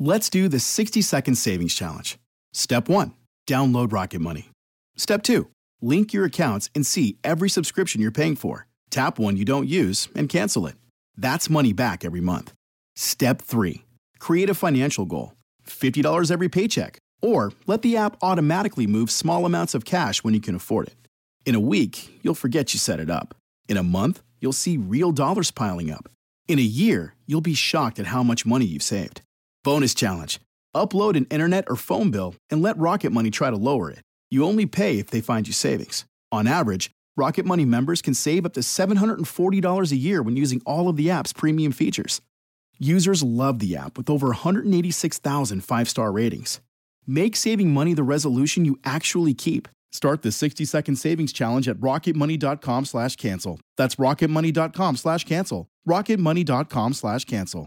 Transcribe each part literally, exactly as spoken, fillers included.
Let's do the sixty second savings challenge. Step one, download Rocket Money. Step two, link your accounts and see every subscription you're paying for. Tap one you don't use and cancel it. That's money back every month. Step three, create a financial goal. fifty dollars every paycheck. Or let the app automatically move small amounts of cash when you can afford it. In a week, you'll forget you set it up. In a month, you'll see real dollars piling up. In a year, you'll be shocked at how much money you've saved. Bonus challenge. Upload an internet or phone bill and let Rocket Money try to lower it. You only pay if they find you savings. On average, Rocket Money members can save up to seven hundred forty dollars a year when using all of the app's premium features. Users love the app with over one hundred eighty-six thousand five-star ratings. Make saving money the resolution you actually keep. Start the sixty second savings challenge at rocketmoney.com slash cancel. That's rocketmoney.com slash cancel. rocketmoney.com slash cancel.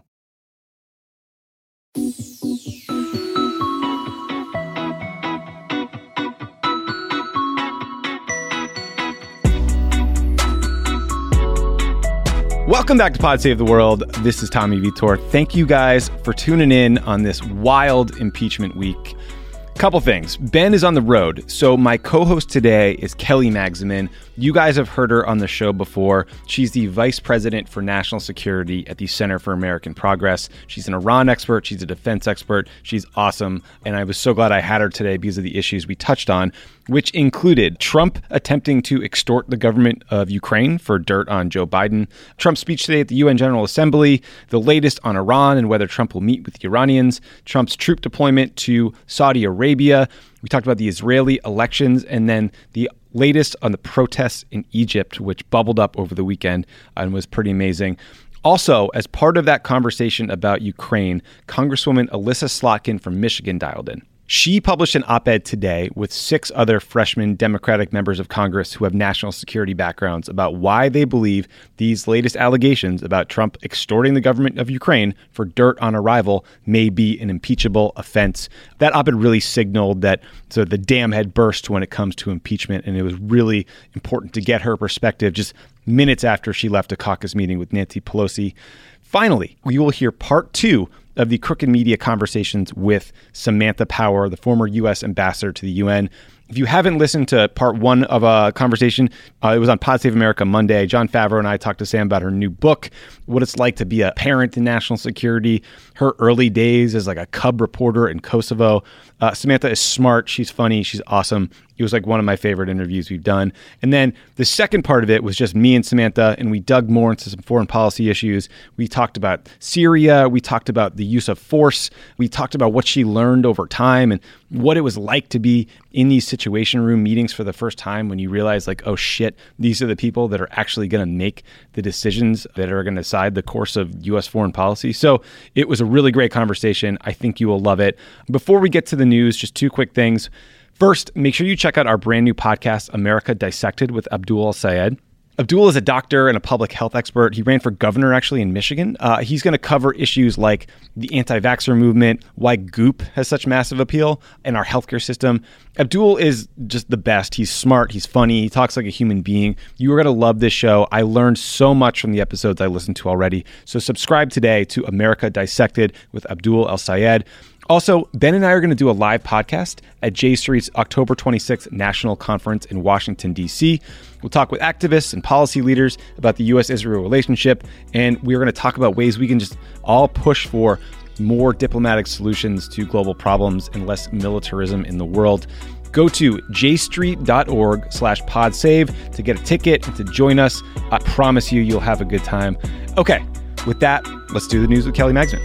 Welcome back to Pod Save the World. This is Tommy Vitor. Thank you guys for tuning in on this wild impeachment week. Couple things. Ben is on the road, so my co-host today is Kelly Magsamen. You guys have heard her on the show before. She's the Vice President for National Security at the Center for American Progress. She's an Iran expert. She's a defense expert. She's awesome, and I was so glad I had her today because of the issues we touched on, which included Trump attempting to extort the government of Ukraine for dirt on Joe Biden, Trump's speech today at the U N General Assembly, the latest on Iran and whether Trump will meet with the Iranians, Trump's troop deployment to Saudi Arabia. We talked about the Israeli elections, and then the latest on the protests in Egypt, which bubbled up over the weekend and was pretty amazing. Also, as part of that conversation about Ukraine, Congresswoman Elissa Slotkin from Michigan dialed in. She published an op-ed today with six other freshman Democratic members of Congress who have national security backgrounds about why they believe these latest allegations about Trump extorting the government of Ukraine for dirt on a rival may be an impeachable offense. That op-ed really signaled that so the dam had burst when it comes to impeachment, and it was really important to get her perspective just minutes after she left a caucus meeting with Nancy Pelosi. Finally, we will hear part two of the Crooked Media conversations with Samantha Power, the former U S ambassador to the U N. If you haven't listened to part one of a conversation, uh, it was on Pod Save America Monday. John Favreau and I talked to Sam about her new book, what it's like to be a parent in national security, her early days as like a cub reporter in Kosovo. Uh, Samantha is smart. She's funny. She's awesome. It was like one of my favorite interviews we've done. And then the second part of it was just me and Samantha, and we dug more into some foreign policy issues. We talked about Syria. We talked about the use of force. We talked about what she learned over time and what it was like to be in these situation room meetings for the first time when you realize like, oh shit, these are the people that are actually going to make the decisions that are going to decide the course of U S foreign policy. So it was a really great conversation. I think you will love it. Before we get to the news, just two quick things. First, make sure you check out our brand new podcast, America Dissected with Abdul El-Sayed. Abdul is a doctor and a public health expert. He ran for governor, actually, in Michigan. Uh, he's going to cover issues like the anti-vaxxer movement, why Goop has such massive appeal, and our healthcare system. Abdul is just the best. He's smart. He's funny. He talks like a human being. You are going to love this show. I learned so much from the episodes I listened to already. So subscribe today to America Dissected with Abdul El-Sayed. Also, Ben and I are going to do a live podcast at J Street's October twenty-sixth National Conference in Washington, D C. We'll talk with activists and policy leaders about the U S Israel relationship, and we're going to talk about ways we can just all push for more diplomatic solutions to global problems and less militarism in the world. Go to jstreet.org slash podsave to get a ticket and to join us. I promise you, you'll have a good time. Okay, with that, let's do the news with Kelly Magsamen.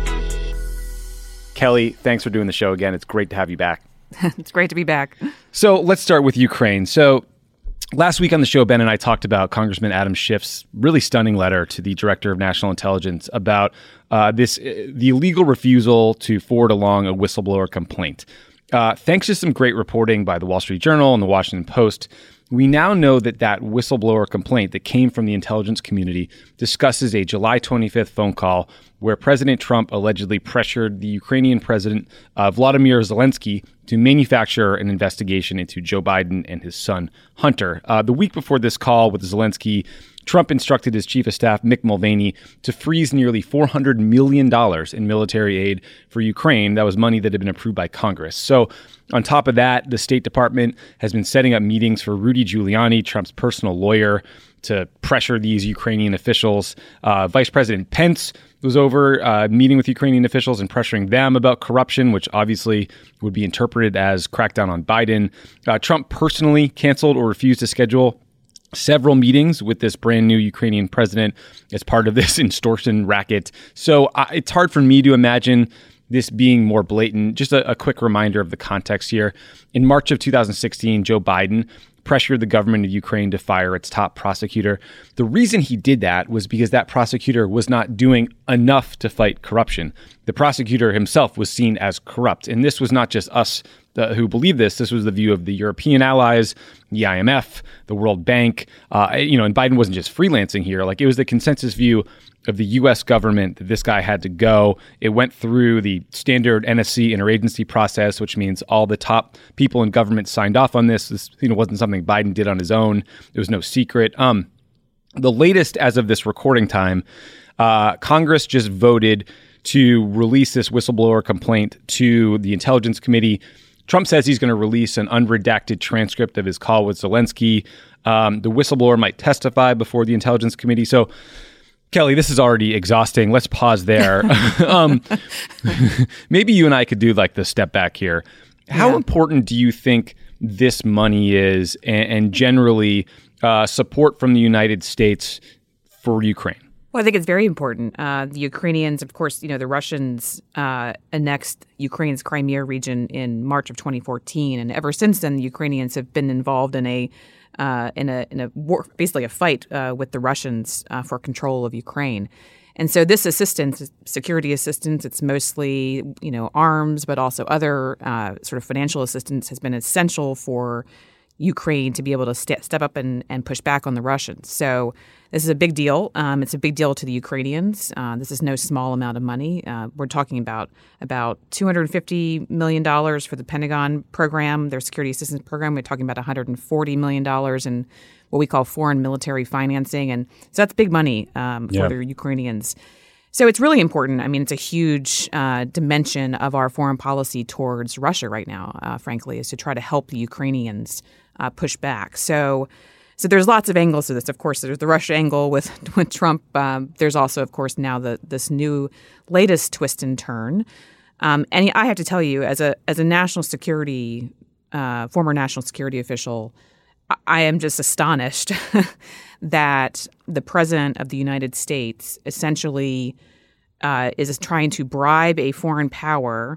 Kelly, thanks for doing the show again. It's great to have you back. It's great to be back. So let's start with Ukraine. So last week on the show, Ben and I talked about Congressman Adam Schiff's really stunning letter to the Director of National Intelligence about uh, this the illegal refusal to forward along a whistleblower complaint. Uh, thanks to some great reporting by the Wall Street Journal and the Washington Post, we now know that that whistleblower complaint that came from the intelligence community discusses a July twenty-fifth phone call where President Trump allegedly pressured the Ukrainian President uh, Vladimir Zelensky to manufacture an investigation into Joe Biden and his son, Hunter. Uh, the week before this call with Zelensky, Trump instructed his chief of staff, Mick Mulvaney, to freeze nearly four hundred million dollars in military aid for Ukraine. That was money that had been approved by Congress. So on top of that, the State Department has been setting up meetings for Rudy Giuliani, Trump's personal lawyer, to pressure these Ukrainian officials. Uh, Vice President Pence was over uh, meeting with Ukrainian officials and pressuring them about corruption, which obviously would be interpreted as crackdown on Biden. Uh, Trump personally canceled or refused to schedule several meetings with this brand new Ukrainian president as part of this extortion racket. So uh, it's hard for me to imagine this being more blatant. Just a, a quick reminder of the context here. In March of two thousand sixteen, Joe Biden pressured the government of Ukraine to fire its top prosecutor. The reason he did that was because that prosecutor was not doing enough to fight corruption. The prosecutor himself was seen as corrupt. And this was not just us uh, who believe this. This was the view of the European allies, the I M F, the World Bank. Uh, you know, and Biden wasn't just freelancing here. Like, it was the consensus view of the U S government that this guy had to go. It went through the standard N S C interagency process, which means all the top people in government signed off on this. This, you know, wasn't something Biden did on his own. It was no secret. Um, the latest, as of this recording time, uh, Congress just voted to release this whistleblower complaint to the Intelligence Committee. Trump says he's going to release an unredacted transcript of his call with Zelensky. Um, the whistleblower might testify before the Intelligence Committee. So, Kelly, this is already exhausting. Let's pause there. um, maybe you and I could do like the step back here. How yeah. important do you think this money is, and, and generally uh, support from the United States for Ukraine? Well, I think it's very important. Uh, the Ukrainians, of course, you know, the Russians uh, annexed Ukraine's Crimea region in March of twenty fourteen. And ever since then, the Ukrainians have been involved in a Uh, in a in a war, basically a fight uh, with the Russians uh, for control of Ukraine, and so this assistance, security assistance, it's mostly you know arms, but also other uh, sort of financial assistance has been essential for Ukraine to be able to st- step up and, and push back on the Russians. So this is a big deal. Um, it's a big deal to the Ukrainians. Uh, this is no small amount of money. Uh, we're talking about about two hundred fifty million dollars for the Pentagon program, their security assistance program. We're talking about one hundred forty million dollars in what we call foreign military financing. And so that's big money um, for yeah. the Ukrainians. So it's really important. I mean, it's a huge uh, dimension of our foreign policy towards Russia right now, uh, frankly, is to try to help the Ukrainians uh, push back. So so there's lots of angles to this. Of course, there's the Russia angle with, with Trump. Um, there's also, of course, now the this new latest twist and turn. Um, and I have to tell you, as a as a national security, uh, former national security official, I am just astonished that the president of the United States essentially uh, is trying to bribe a foreign power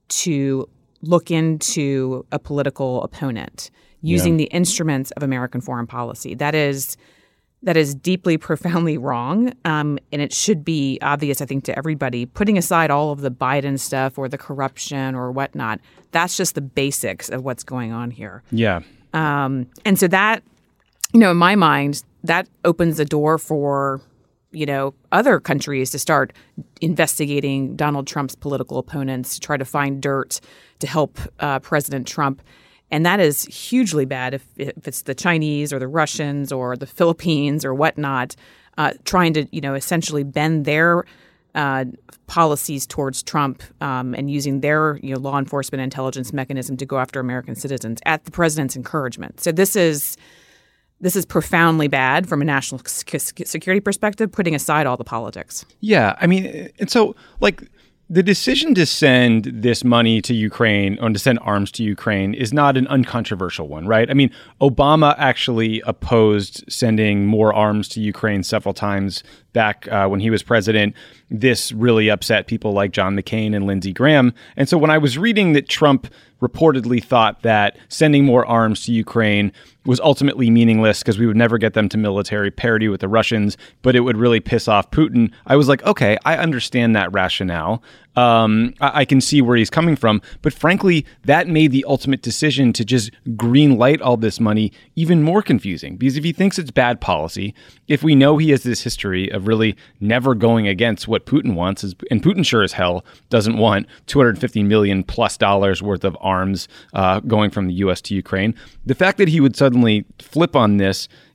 to look into a political opponent using yeah. the instruments of American foreign policy. That is that is deeply, profoundly wrong, um, and it should be obvious, I think, to everybody. Putting aside all of the Biden stuff or the corruption or whatnot, that's just the basics of what's going on here. Yeah. Um, and so that, you know, in my mind, that opens the door for, you know, other countries to start investigating Donald Trump's political opponents, to try to find dirt to help uh, President Trump. And that is hugely bad if, if it's the Chinese or the Russians or the Philippines or whatnot, uh, trying to, you know, essentially bend their uh, policies towards Trump um, and using their, you know, law enforcement intelligence mechanism to go after American citizens at the president's encouragement. So this is this is profoundly bad from a national security perspective, putting aside all the politics. Yeah, I mean, and so like the decision to send this money to Ukraine or to send arms to Ukraine is not an uncontroversial one, right? I mean, Obama actually opposed sending more arms to Ukraine several times back uh, when he was president. This really upset people like John McCain and Lindsey Graham. And so when I was reading that Trump reportedly thought that sending more arms to Ukraine was ultimately meaningless because we would never get them to military parity with the Russians, but it would really piss off Putin, I was like, okay, I understand that rationale. Um, I-, I can see where he's coming from. But frankly, that made the ultimate decision to just green light all this money even more confusing. Because if he thinks it's bad policy, if we know he has this history of really never going against what Putin wants, and Putin sure as hell doesn't want two hundred fifty million plus dollars worth of arms uh, going from the U S to Ukraine, the fact that he would suddenly flip on this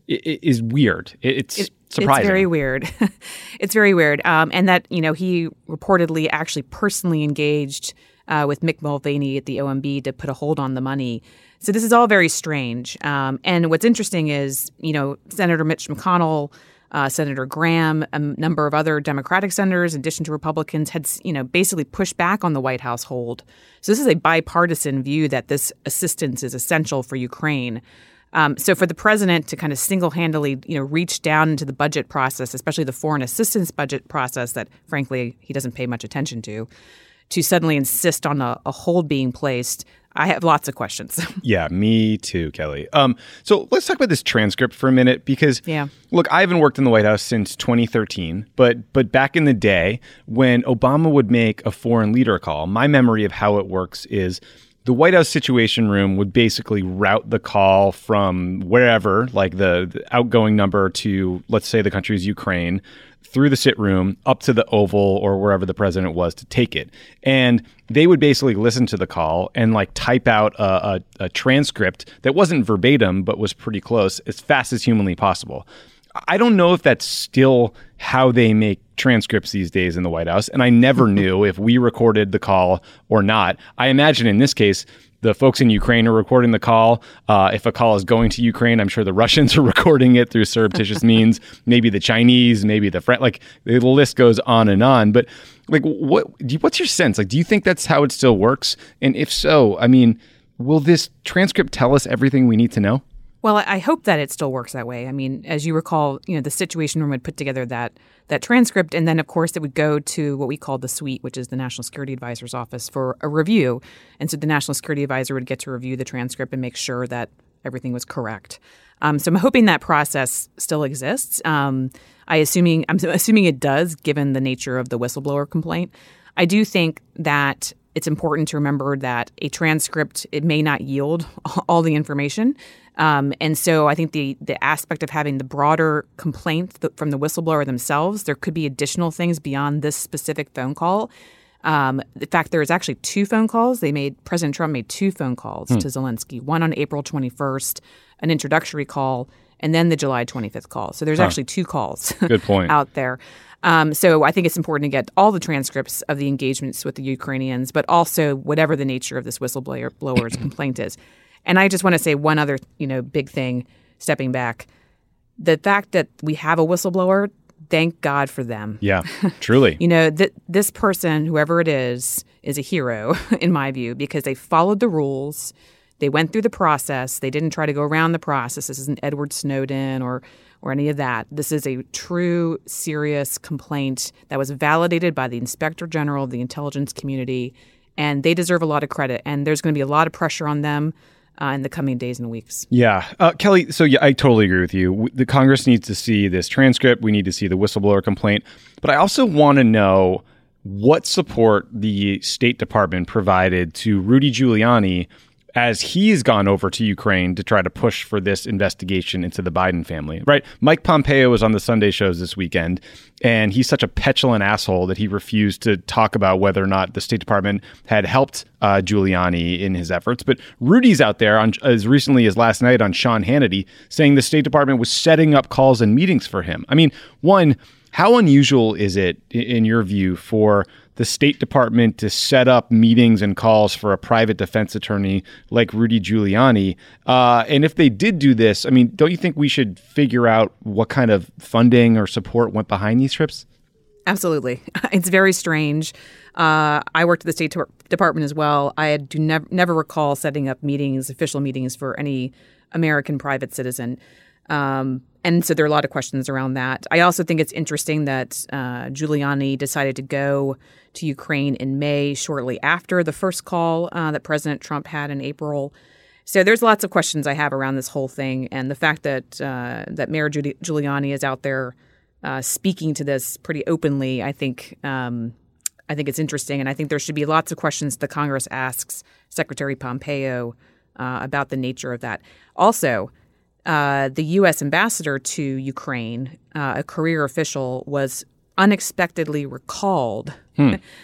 is weird. It's it, surprising. It's very weird. It's very weird. Um, and that, you know, he reportedly actually personally engaged uh, with Mick Mulvaney at the O M B to put a hold on the money. So this is all very strange. Um, and what's interesting is, you know, Senator Mitch McConnell, uh, Senator Graham, a number of other Democratic senators, in addition to Republicans, had, you know, basically pushed back on the White House hold. So this is a bipartisan view that this assistance is essential for Ukraine. Um, so for the president to kind of single-handedly, you know, reach down into the budget process, especially the foreign assistance budget process that, frankly, he doesn't pay much attention to, to suddenly insist on a, a hold being placed, I have lots of questions. Yeah, me too, Kelly. Um, so let's talk about this transcript for a minute because, yeah. look, I haven't worked in the White House since twenty thirteen, but but back in the day when Obama would make a foreign leader call, my memory of how it works is the White House Situation Room would basically route the call from wherever, like the, the outgoing number to, let's say the country's Ukraine, through the sit room up to the Oval or wherever the president was to take it. And they would basically listen to the call and like type out a, a, a transcript that wasn't verbatim, but was pretty close as fast as humanly possible. I don't know if that's still how they make transcripts these days in the White House. And I never knew if we recorded the call or not. I imagine in this case, the folks in Ukraine are recording the call. Uh, if a call is going to Ukraine, I'm sure the Russians are recording it through surreptitious means. Maybe the Chinese, maybe the French. Like the list goes on and on. But like, what? Do you, what's your sense? Like, do you think that's how it still works? And if so, I mean, will this transcript tell us everything we need to know? Well, I hope that it still works that way. I mean, as you recall, you know, the Situation Room would put together that that transcript, and then, of course, it would go to what we call the suite, which is the National Security Advisor's office, for a review. And so the National Security Advisor would get to review the transcript and make sure that everything was correct. Um, so I'm hoping that process still exists. Um, I assuming I'm assuming it does, given the nature of the whistleblower complaint. I do think that it's important to remember that a transcript, it may not yield all the information. Um, and so I think the the aspect of having the broader complaint th- from the whistleblower themselves, there could be additional things beyond this specific phone call. Um, in fact, there was actually two phone calls. They made President Trump made two phone calls hmm. to Zelensky, one on April twenty-first, an introductory call, and then the July twenty-fifth call. So there's huh. actually two calls Good point. out there. Um, so I think it's important to get all the transcripts of the engagements with the Ukrainians, but also whatever the nature of this whistleblower's complaint is. And I just want to say one other, you know, big thing, stepping back. The fact that we have a whistleblower, thank God for them. Yeah, truly. you know, th- this person, whoever it is, is a hero, in my view, because they followed the rules. They went through the process. They didn't try to go around the process. This isn't Edward Snowden or or any of that. This is a true, serious complaint that was validated by the Inspector General of the intelligence community, and they deserve a lot of credit. And there's going to be a lot of pressure on them Uh, in the coming days and weeks. Yeah. Uh, Kelly, so yeah, I totally agree with you. The Congress needs to see this transcript. We need to see the whistleblower complaint. But I also want to know what support the State Department provided to Rudy Giuliani as he's gone over to Ukraine to try to push for this investigation into the Biden family, right? Mike Pompeo was on the Sunday shows this weekend, and he's such a petulant asshole that he refused to talk about whether or not the State Department had helped uh, Giuliani in his efforts. But Rudy's out there on, as recently as last night on Sean Hannity saying the State Department was setting up calls and meetings for him. I mean, one, how unusual is it, in your view, for the State Department to set up meetings and calls for a private defense attorney like Rudy Giuliani? Uh, and if they did do this, I mean, don't you think we should figure out what kind of funding or support went behind these trips? Absolutely. It's very strange. Uh, I worked at the State Department as well. I do nev- never recall setting up meetings, official meetings for any American private citizen. Um, and so there are a lot of questions around that. I also think it's interesting that uh, Giuliani decided to go to Ukraine in May, shortly after the first call uh, that President Trump had in April. So there's lots of questions I have around this whole thing. And the fact that uh, that Mayor Giuliani is out there uh, speaking to this pretty openly, I think um, I think it's interesting. And I think there should be lots of questions the Congress asks Secretary Pompeo uh, about the nature of that. Also, Uh, the U S ambassador to Ukraine, uh, a career official, was unexpectedly recalled. Hmm.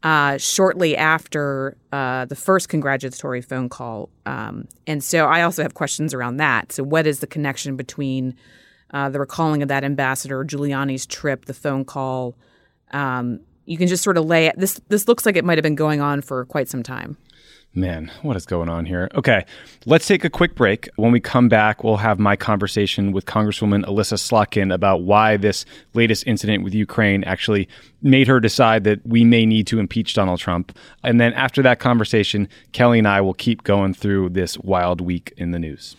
uh, shortly after uh, the first congratulatory phone call. Um, and so I also have questions around that. So what is the connection between uh, the recalling of that ambassador, Giuliani's trip, the phone call? Um, you can just sort of lay it. This, this looks like it might have been going on for quite some time. Man, what is going on here? Okay, let's take a quick break. When we come back, we'll have my conversation with Congresswoman Elissa Slotkin about why this latest incident with Ukraine actually made her decide that we may need to impeach Donald Trump. And then after that conversation, Kelly and I will keep going through this wild week in the news.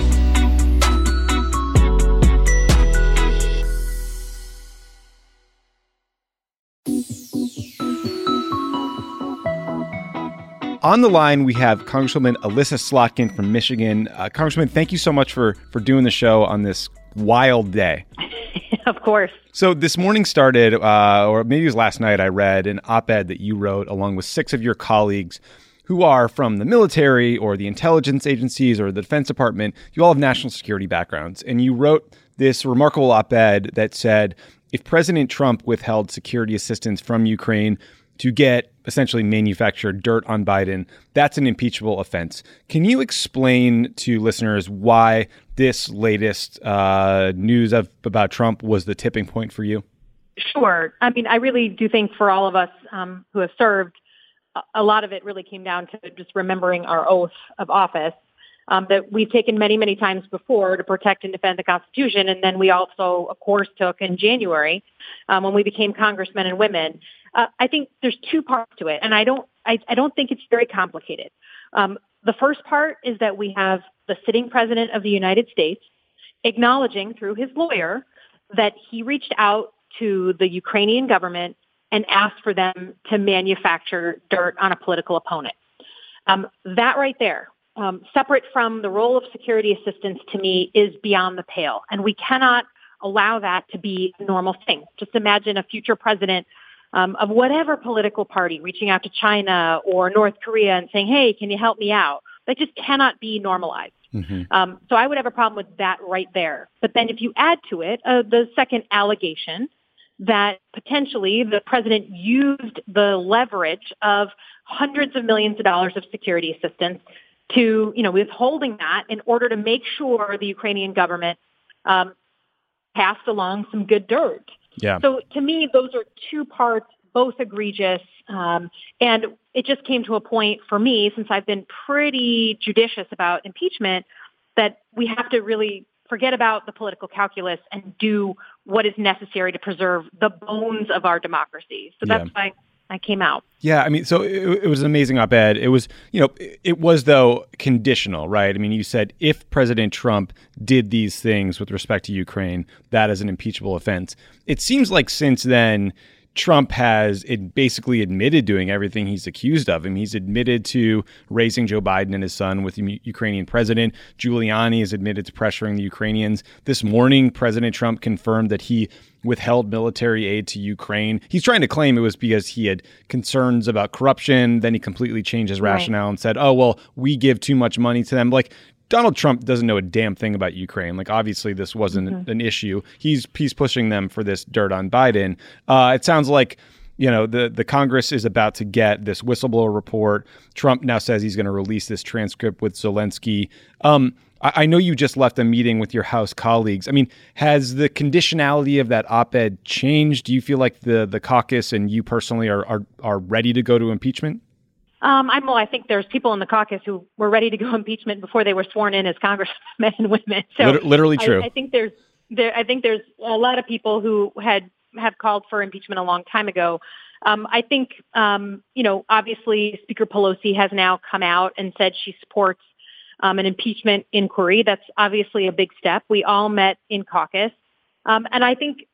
On the line, we have Congresswoman Elissa Slotkin from Michigan. Uh, Congresswoman, thank you so much for, for doing the show on this wild day. Of course. So this morning started, uh, or maybe it was last night, I read an op-ed that you wrote along with six of your colleagues who are from the military or the intelligence agencies or the Defense Department. You all have national security backgrounds. And you wrote this remarkable op-ed that said, if President Trump withheld security assistance from Ukraine to get essentially manufactured dirt on Biden, that's an impeachable offense. Can you explain to listeners why this latest uh, news of, about Trump was the tipping point for you? Sure. I mean, I really do think for all of us um, who have served, a lot of it really came down to just remembering our oath of office um, that we've taken many, many times before to protect and defend the Constitution. And then we also, of course, took in January um, when we became congressmen and women. Uh, I think there's two parts to it, and I don't I, I don't think it's very complicated. Um, the first part is that we have the sitting president of the United States acknowledging through his lawyer that he reached out to the Ukrainian government and asked for them to manufacture dirt on a political opponent. Um, that right there, um, separate from the role of security assistance, to me, is beyond the pale, and we cannot allow that to be a normal thing. Just imagine a future president Um, of whatever political party reaching out to China or North Korea and saying, hey, can you help me out? That just cannot be normalized. Mm-hmm. Um, so I would have a problem with that right there. But then if you add to it uh, the second allegation that potentially the president used the leverage of hundreds of millions of dollars of security assistance to, you know, withholding that in order to make sure the Ukrainian government um, passed along some good dirt. Yeah. So to me, those are two parts, both egregious. Um, and it just came to a point for me, since I've been pretty judicious about impeachment, that we have to really forget about the political calculus and do what is necessary to preserve the bones of our democracy. So that's yeah. why I came out. Yeah, I mean, so it, it was an amazing op-ed. It was, you know, it was, though, conditional, right? I mean, you said if President Trump did these things with respect to Ukraine, that is an impeachable offense. It seems like since then, Trump has it basically admitted doing everything he's accused of. I mean, he's admitted to raising Joe Biden and his son with the Ukrainian president. Giuliani has admitted to pressuring the Ukrainians. This morning, President Trump confirmed that he withheld military aid to Ukraine. He's trying to claim it was because he had concerns about corruption. Then he completely changed his rationale right. and said, oh, well, we give too much money to them. Like, Donald Trump doesn't know a damn thing about Ukraine. Like, obviously, this wasn't mm-hmm. an issue. He's he's pushing them for this dirt on Biden. Uh, it sounds like, you know, the, the Congress is about to get this whistleblower report. Trump now says he's going to release this transcript with Zelensky. Um, I, I know you just left a meeting with your House colleagues. I mean, has the conditionality of that op-ed changed? Do you feel like the the caucus and you personally are are, are ready to go to impeachment? Um, I'm, well, I think there's people in the caucus who were ready to go impeachment before they were sworn in as congressmen and women. So literally true. I, I think there's there. I think there's a lot of people who had have called for impeachment a long time ago. Um, I think um, you know, obviously, Speaker Pelosi has now come out and said she supports um, an impeachment inquiry. That's obviously a big step. We all met in caucus, um, and I think.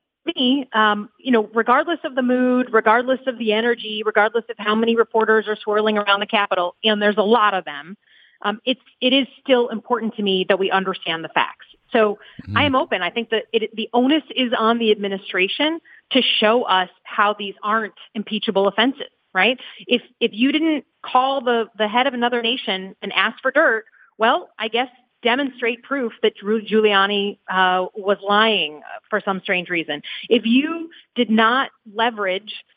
Me, um, you know, regardless of the mood, regardless of the energy, regardless of how many reporters are swirling around the Capitol, and there's a lot of them, um, it's it is still important to me that we understand the facts. So mm-hmm. I am open. I think that it, the onus is on the administration to show us how these aren't impeachable offenses, right? If if you didn't call the the head of another nation and ask for dirt, well, I guess. Demonstrate proof that Drew Giuliani uh, was lying for some strange reason. If you did not leverage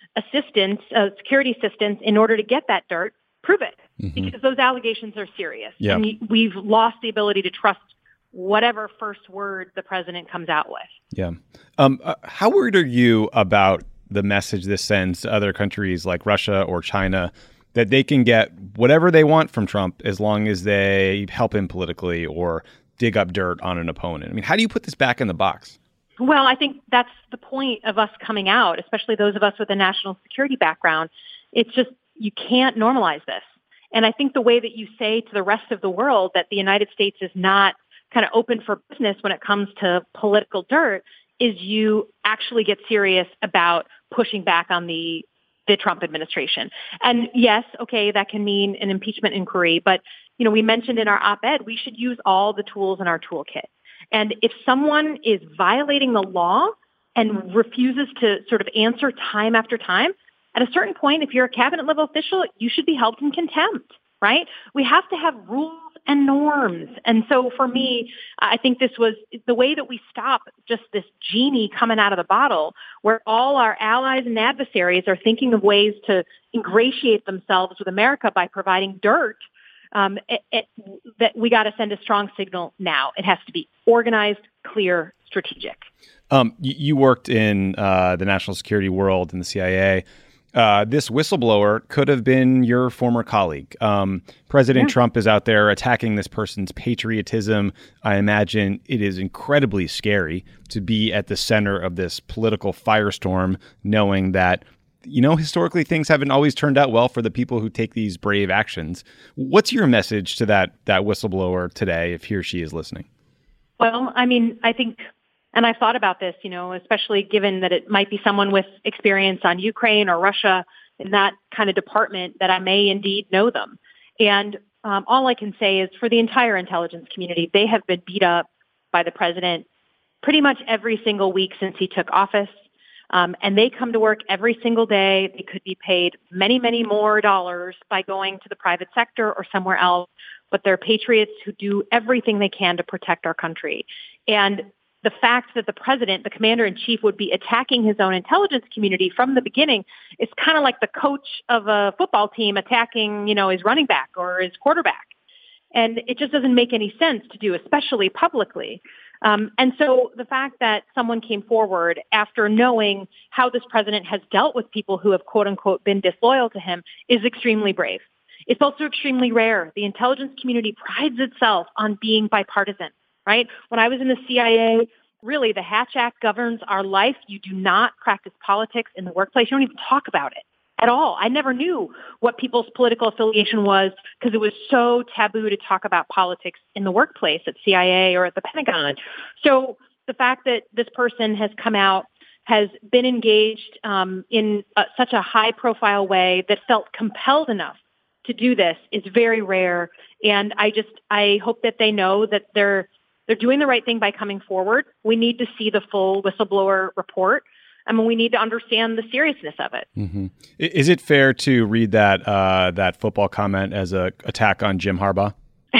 assistance, uh, security assistance, in order to get that dirt, prove it. Mm-hmm. Because those allegations are serious. Yeah. And we've lost the ability to trust whatever first word the president comes out with. Yeah. Um, uh, how worried are you about the message this sends to other countries like Russia or China that they can get whatever they want from Trump as long as they help him politically or dig up dirt on an opponent? I mean, how do you put this back in the box? Well, I think that's the point of us coming out, especially those of us with a national security background. It's just, you can't normalize this. And I think the way that you say to the rest of the world that the United States is not kind of open for business when it comes to political dirt is you actually get serious about pushing back on the the Trump administration. And yes, okay, that can mean an impeachment inquiry, but you know, we mentioned in our op-ed, we should use all the tools in our toolkit. And if someone is violating the law and refuses to sort of answer time after time, at a certain point, if you're a cabinet level official, you should be held in contempt, right? We have to have rules and norms. And so for me, I think this was the way that we stop just this genie coming out of the bottle, where all our allies and adversaries are thinking of ways to ingratiate themselves with America by providing dirt. Um, it, it, that we got to send a strong signal now. It has to be organized, clear, strategic. Um, you, you worked in uh, the national security world in the C I A. Uh, this whistleblower could have been your former colleague. Um, President yeah. Trump is out there attacking this person's patriotism. I imagine it is incredibly scary to be at the center of this political firestorm, knowing that, you know, historically things haven't always turned out well for the people who take these brave actions. What's your message to that that whistleblower today, if he or she is listening? Well, I mean, I think, and I've thought about this, you know, especially given that it might be someone with experience on Ukraine or Russia in that kind of department, that I may indeed know them. And um, all I can say is for the entire intelligence community, they have been beat up by the president pretty much every single week since he took office. Um, and they come to work every single day. They could be paid many, many more dollars by going to the private sector or somewhere else, but they're patriots who do everything they can to protect our country. And the fact that the president, the commander-in-chief, would be attacking his own intelligence community from the beginning is kind of like the coach of a football team attacking, you know, his running back or his quarterback. And it just doesn't make any sense to do, especially publicly. Um, and so the fact that someone came forward after knowing how this president has dealt with people who have, quote unquote, been disloyal to him is extremely brave. It's also extremely rare. The intelligence community prides itself on being bipartisan. Right? When I was in the C I A, really, the Hatch Act governs our life. You do not practice politics in the workplace. You don't even talk about it at all. I never knew what people's political affiliation was because it was so taboo to talk about politics in the workplace at C I A or at the Pentagon. So the fact that this person has come out, has been engaged um, in uh, such a high-profile way that felt compelled enough to do this is very rare. And I just, I hope that they know that they're They're doing the right thing by coming forward. We need to see the full whistleblower report. I mean, we need to understand the seriousness of it. Mm-hmm. Is it fair to read that uh, that football comment as a attack on Jim Harbaugh?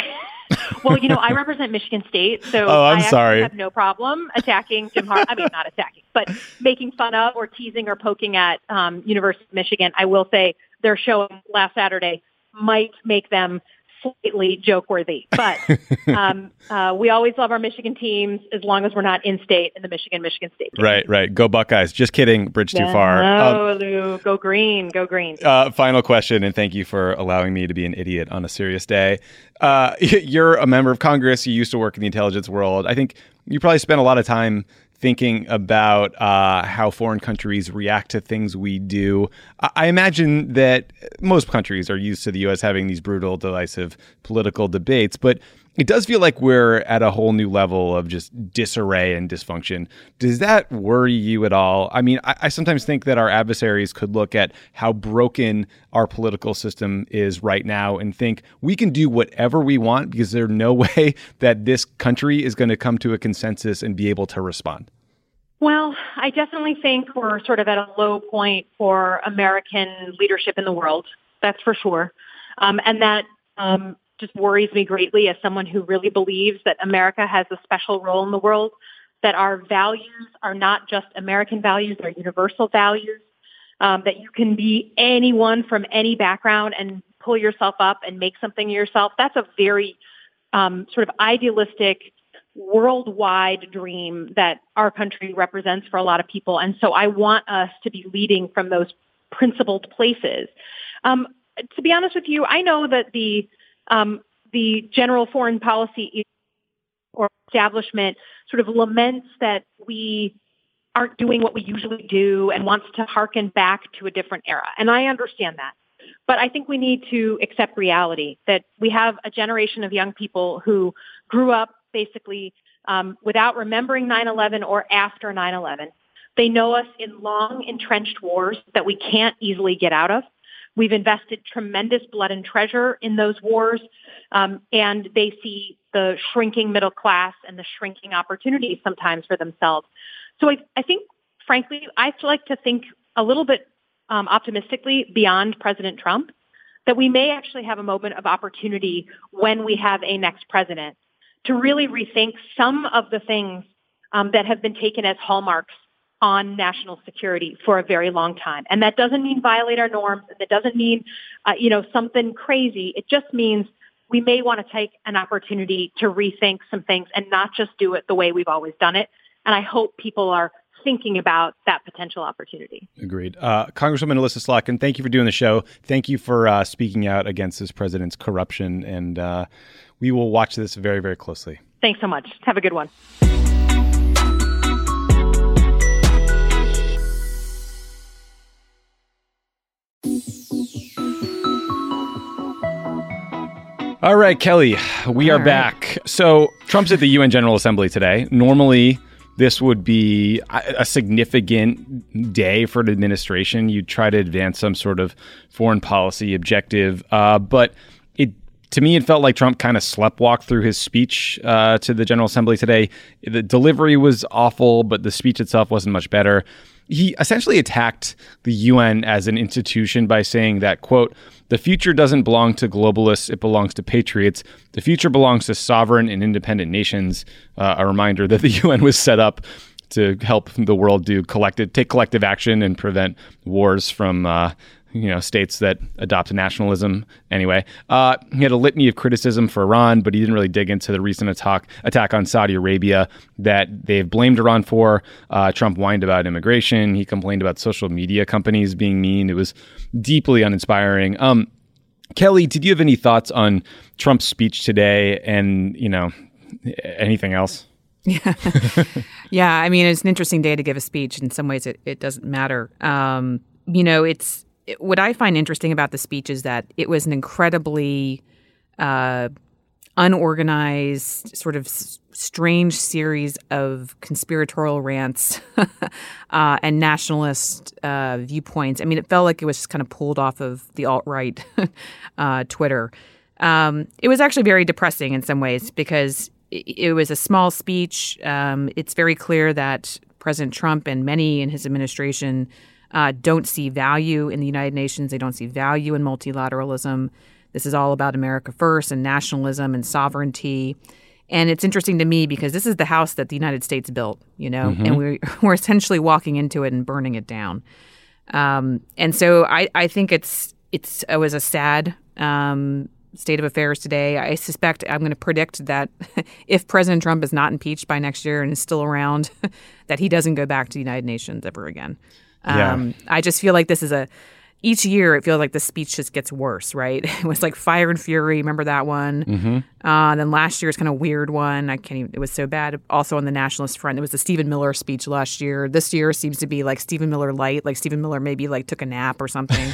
Well, you know, I represent Michigan State, so oh, I'm I sorry. have no problem attacking Jim Harbaugh. I mean, not attacking, but making fun of or teasing or poking at um, University of Michigan. I will say their show last Saturday might make them slightly joke-worthy, but um, uh, we always love our Michigan teams as long as we're not in-state in the Michigan-Michigan State game. Right, right. Go Buckeyes. Just kidding. Bridge too no, far. No, um, Lou. Go green. Go green. Uh, final question, and thank you for allowing me to be an idiot on a serious day. Uh, you're a member of Congress. You used to work in the intelligence world. I think you probably spent a lot of time thinking about uh, how foreign countries react to things we do. I-, I imagine that most countries are used to the U S having these brutal, divisive political debates, but it does feel like we're at a whole new level of just disarray and dysfunction. Does that worry you at all? I mean, I, I sometimes think that our adversaries could look at how broken our political system is right now and think we can do whatever we want because there's no way that this country is going to come to a consensus and be able to respond. Well, I definitely think we're sort of at a low point for American leadership in the world. That's for sure. Um, and that um, just worries me greatly as someone who really believes that America has a special role in the world, that our values are not just American values, they're universal values. um, that you can be anyone from any background and pull yourself up and make something of yourself. That's a very um, sort of idealistic, worldwide dream that our country represents for a lot of people. And so I want us to be leading from those principled places. Um, to be honest with you, I know that the um, the general foreign policy or establishment sort of laments that we aren't doing what we usually do and wants to hearken back to a different era. And I understand that. But I think we need to accept reality, that we have a generation of young people who grew up basically um, without remembering nine eleven or after nine eleven. They know us in long, entrenched wars that we can't easily get out of. We've invested tremendous blood and treasure in those wars, um, and they see the shrinking middle class and the shrinking opportunities sometimes for themselves. So I, I think, frankly, I like to think a little bit um, optimistically beyond President Trump, that we may actually have a moment of opportunity when we have a next president to really rethink some of the things um, that have been taken as hallmarks on national security for a very long time. And that doesn't mean violate our norms. That doesn't mean, uh, you know, something crazy. It just means we may want to take an opportunity to rethink some things and not just do it the way we've always done it. And I hope people are thinking about that potential opportunity. Agreed. Uh, Congresswoman Elissa Slotkin, thank you for doing the show. Thank you for uh, speaking out against this president's corruption. And uh, we will watch this very, very closely. Thanks so much. Have a good one. All right, Kelly, we All are right. back. So Trump's at the U N General Assembly today. Normally, this would be a significant day for an administration. You'd try to advance some sort of foreign policy objective. Uh, but it, to me, it felt like Trump kind of sleptwalked through his speech uh, to the General Assembly today. The delivery was awful, but the speech itself wasn't much better. He essentially attacked the U N as an institution by saying that, quote, "The future doesn't belong to globalists, it belongs to patriots. The future belongs to sovereign and independent nations." Uh, a reminder that the U N was set up to help the world do collective, take collective action and prevent wars from uh, you know, states that adopt nationalism. Anyway, uh, he had a litany of criticism for Iran, but he didn't really dig into the recent attack attack on Saudi Arabia that they've blamed Iran for. Uh, Trump whined about immigration. He complained about social media companies being mean. It was deeply uninspiring. Um, Kelly, did you have any thoughts on Trump's speech today and, you know, anything else? Yeah. Yeah. I mean, it's an interesting day to give a speech. In some ways, it, it doesn't matter. Um, you know, it's, what I find interesting about the speech is that it was an incredibly uh, unorganized, sort of s- strange series of conspiratorial rants uh, and nationalist uh, viewpoints. I mean, it felt like it was just kind of pulled off of the alt-right uh, Twitter. Um, it was actually very depressing in some ways because it, it was a small speech. Um, it's very clear that President Trump and many in his administration Uh, don't see value in the United Nations. They don't see value in multilateralism. This is all about America first and nationalism and sovereignty. And it's interesting to me because this is the house that the United States built, you know, mm-hmm. and we're, we're essentially walking into it and burning it down. Um, and so I, I think it's it's it was a sad um, state of affairs today. I suspect I'm going to predict that if President Trump is not impeached by next year and is still around, that he doesn't go back to the United Nations ever again. Yeah. Um, I just feel like this is a, each year it feels like the speech just gets worse, right? It was like Fire and Fury, remember that one? Mm-hmm. Uh, then last year's kind of weird one. I can't even, it was so bad. Also on the nationalist front, it was the Stephen Miller speech last year. This year seems to be like Stephen Miller light, like Stephen Miller maybe like took a nap or something.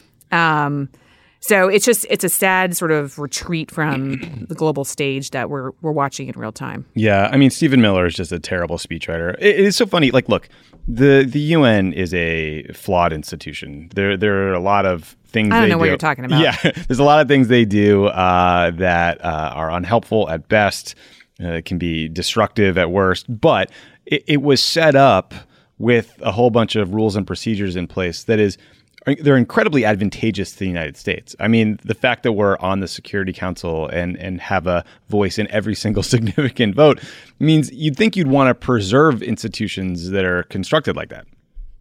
um, so it's just, it's a sad sort of retreat from the global stage that we're we're watching in real time. Yeah, I mean, Stephen Miller is just a terrible speechwriter. It, it is so funny. Like, look, the the U N is a flawed institution. There there are a lot of things I don't they know do. what you're talking about. Yeah, there's a lot of things they do uh, that uh, are unhelpful at best. Uh, it can be destructive at worst. But it, it was set up with a whole bunch of rules and procedures in place that is, they're incredibly advantageous to the United States. I mean, the fact that we're on the Security Council and, and have a voice in every single significant vote means you'd think you'd want to preserve institutions that are constructed like that. Yeah.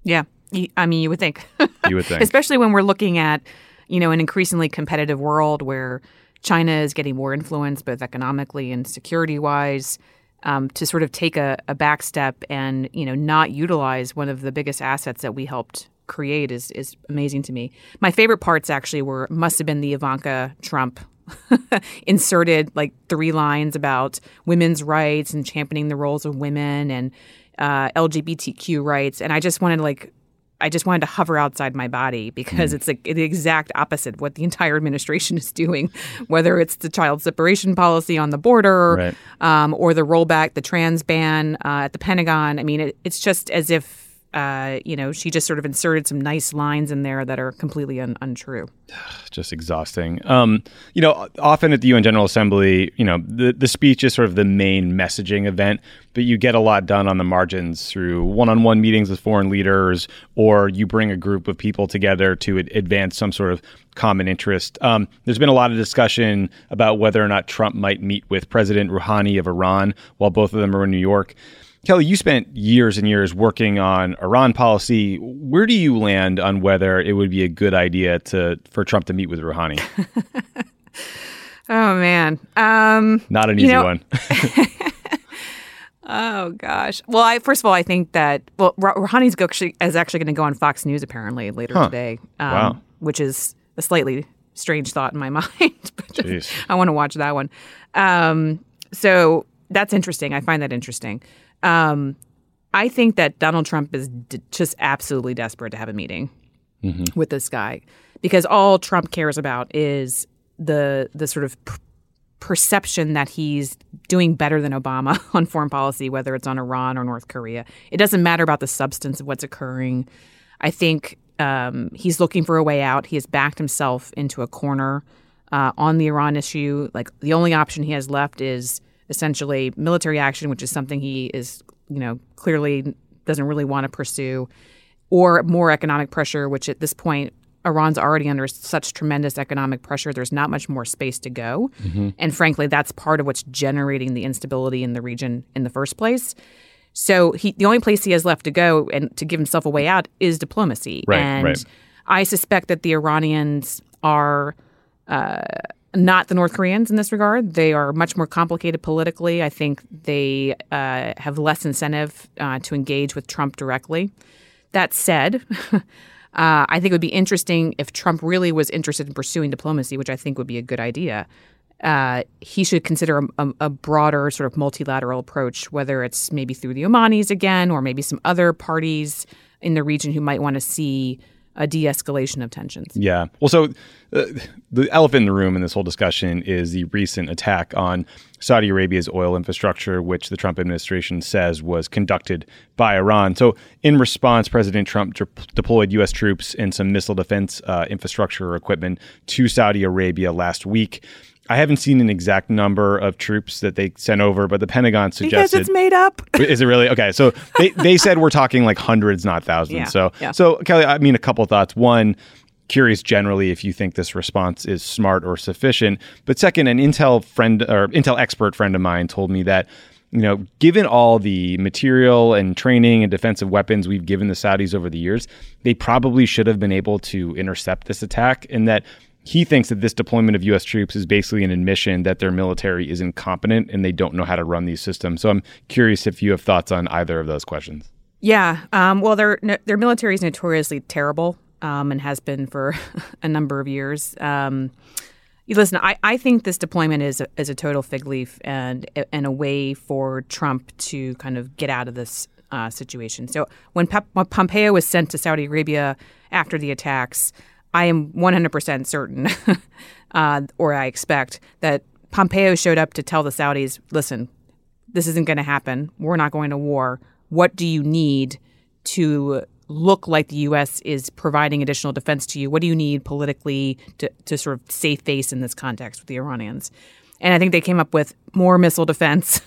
I mean, you would think. You would think. Especially when we're looking at, you know, an increasingly competitive world where China is getting more influence, both economically and security-wise, um, to sort of take a, a back step and, you know, not utilize one of the biggest assets that we helped create is is amazing to me. My favorite parts actually were must have been the Ivanka Trump inserted like three lines about women's rights and championing the roles of women and uh, L G B T Q rights, and I just wanted like. I just wanted to hover outside my body because mm. it's like the exact opposite of what the entire administration is doing, whether it's the child separation policy on the border right. um, or the rollback, the trans ban uh, at the Pentagon. I mean, it, it's just as if, uh, you know, she just sort of inserted some nice lines in there that are completely un- untrue. Just exhausting. Um, you know, often at the U N General Assembly, you know, the, the speech is sort of the main messaging event, but you get a lot done on the margins through one-on-one meetings with foreign leaders, or you bring a group of people together to ad- advance some sort of common interest. Um, there's been a lot of discussion about whether or not Trump might meet with President Rouhani of Iran while both of them are in New York. Kelly, you spent years and years working on Iran policy. Where do you land on whether it would be a good idea to for Trump to meet with Rouhani? Oh, man. Um, Not an easy know, one. Oh, gosh. Well, I first of all, I think that, well, Rouhani's actually, is actually going to go on Fox News apparently later huh. today, um, wow. which is a slightly strange thought in my mind. But I want to watch that one. Um, so that's interesting. I find that interesting. Um, I think that Donald Trump is d- just absolutely desperate to have a meeting mm-hmm. with this guy because all Trump cares about is the the sort of p- perception that he's doing better than Obama on foreign policy, whether it's on Iran or North Korea. It doesn't matter about the substance of what's occurring. I think um, he's looking for a way out. He has backed himself into a corner uh, on the Iran issue. Like the only option he has left is essentially military action, which is something he is, you know, clearly doesn't really want to pursue, or more economic pressure, which at this point, Iran's already under such tremendous economic pressure. There's not much more space to go. Mm-hmm. And frankly, that's part of what's generating the instability in the region in the first place. So he, the only place he has left to go and to give himself a way out is diplomacy. Right, and right. I suspect that the Iranians are uh, not the North Koreans in this regard. They are much more complicated politically. I think they uh, have less incentive uh, to engage with Trump directly. That said, uh, I think it would be interesting if Trump really was interested in pursuing diplomacy, which I think would be a good idea. Uh, he should consider a, a broader sort of multilateral approach, whether it's maybe through the Omanis again or maybe some other parties in the region who might want to see a de-escalation of tensions. Yeah. Well, so uh, the elephant in the room in this whole discussion is the recent attack on Saudi Arabia's oil infrastructure, which the Trump administration says was conducted by Iran. So in response, President Trump de- deployed U S troops and some missile defense uh, infrastructure equipment to Saudi Arabia last week. I haven't seen an exact number of troops that they sent over, but the Pentagon suggested... Because it's made up. Is it really? Okay, so they, they said we're talking like hundreds, not thousands. Yeah, so, yeah. so Kelly, I mean, a couple of thoughts. One, curious generally if you think this response is smart or sufficient. But second, an Intel friend or Intel expert friend of mine told me that, you know, given all the material and training and defensive weapons we've given the Saudis over the years, they probably should have been able to intercept this attack, and that he thinks that this deployment of U S troops is basically an admission that their military is incompetent and they don't know how to run these systems. So I'm curious if you have thoughts on either of those questions. Yeah. Um, well, their their military is notoriously terrible um, and has been for a number of years. Um, you listen, I, I think this deployment is a, is a total fig leaf and, and a way for Trump to kind of get out of this uh, situation. So when, Pe- when Pompeo was sent to Saudi Arabia after the attacks, I am one hundred percent certain, uh, or I expect, that Pompeo showed up to tell the Saudis, listen, this isn't going to happen. We're not going to war. What do you need to look like the U S is providing additional defense to you? What do you need politically to, to sort of save face in this context with the Iranians? And I think they came up with more missile defense,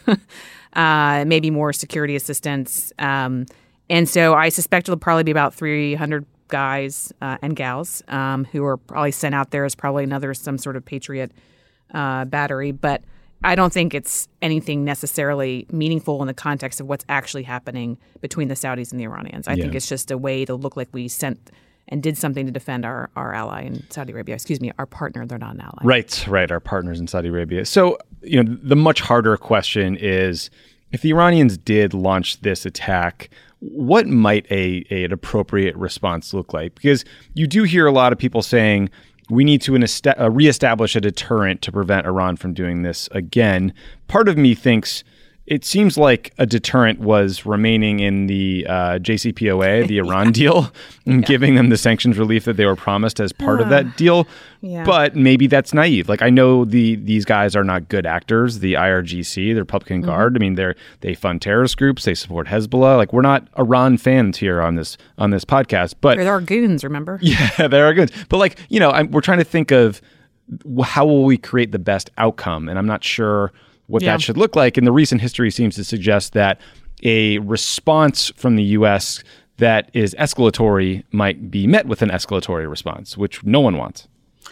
uh, maybe more security assistance. Um, and so I suspect it'll probably be about three hundred guys uh, and gals um, who are probably sent out there as probably another some sort of Patriot uh, battery. But I don't think it's anything necessarily meaningful in the context of what's actually happening between the Saudis and the Iranians. I yeah. think it's just a way to look like we sent and did something to defend our, our ally in Saudi Arabia. Excuse me, our partner. They're not an ally. Right, right. Our partners in Saudi Arabia. So, you know, the much harder question is, if the Iranians did launch this attack, what might a, a an appropriate response look like? Because you do hear a lot of people saying we need to inesta- uh, reestablish a deterrent to prevent Iran from doing this again. Part of me thinks it seems like a deterrent was remaining in the uh, J C P O A, the Iran yeah. deal, and yeah. giving them the sanctions relief that they were promised as part uh, of that deal. Yeah. But maybe that's naive. Like, I know the these guys are not good actors. The I R G C, the Republican mm-hmm. Guard. I mean, they're they fund terrorist groups. They support Hezbollah. Like, we're not Iran fans here on this on this podcast. But they're our goons. Remember? Yeah, they're our goons. But like, you know, I'm, we're trying to think of how will we create the best outcome, and I'm not sure what yeah. that should look like. And the recent history seems to suggest that a response from the U S that is escalatory might be met with an escalatory response, which no one wants.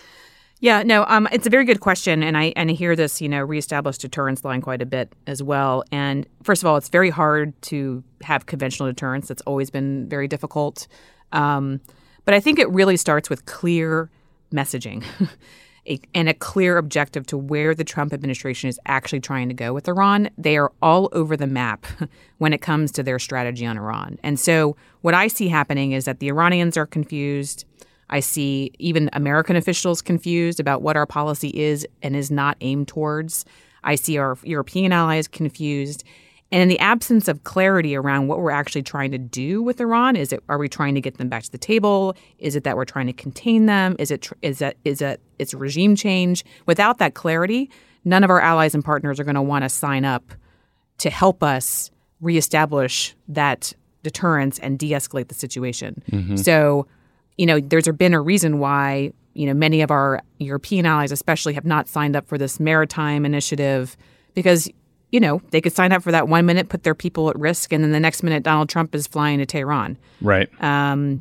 Yeah, no, um, it's a very good question. And I and I hear this, you know, reestablished deterrence line quite a bit as well. And first of all, it's very hard to have conventional deterrence. That's always been very difficult. Um, but I think it really starts with clear messaging. A, and a clear objective to where the Trump administration is actually trying to go with Iran. They are all over the map when it comes to their strategy on Iran. And so what I see happening is that the Iranians are confused. I see even American officials confused about what our policy is and is not aimed towards. I see our European allies confused. And in the absence of clarity around what we're actually trying to do with Iran, is it, are we trying to get them back to the table? Is it that we're trying to contain them? Is it, is that, is that it's regime change? Without that clarity, none of our allies and partners are going to want to sign up to help us reestablish that deterrence and de-escalate the situation. Mm-hmm. So, you know, there's been a reason why, you know, many of our European allies especially have not signed up for this maritime initiative, because you know, they could sign up for that one minute, put their people at risk, and then the next minute Donald Trump is flying to Tehran. Right. Um,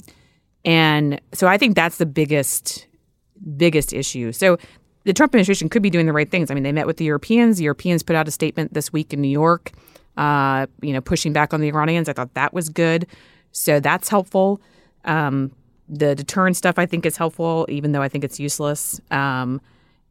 and so I think that's the biggest, biggest issue. So the Trump administration could be doing the right things. I mean, they met with the Europeans. The Europeans put out a statement this week in New York, uh, you know, pushing back on the Iranians. I thought that was good. So that's helpful. Um, the deterrent stuff I think is helpful, even though I think it's useless. Um,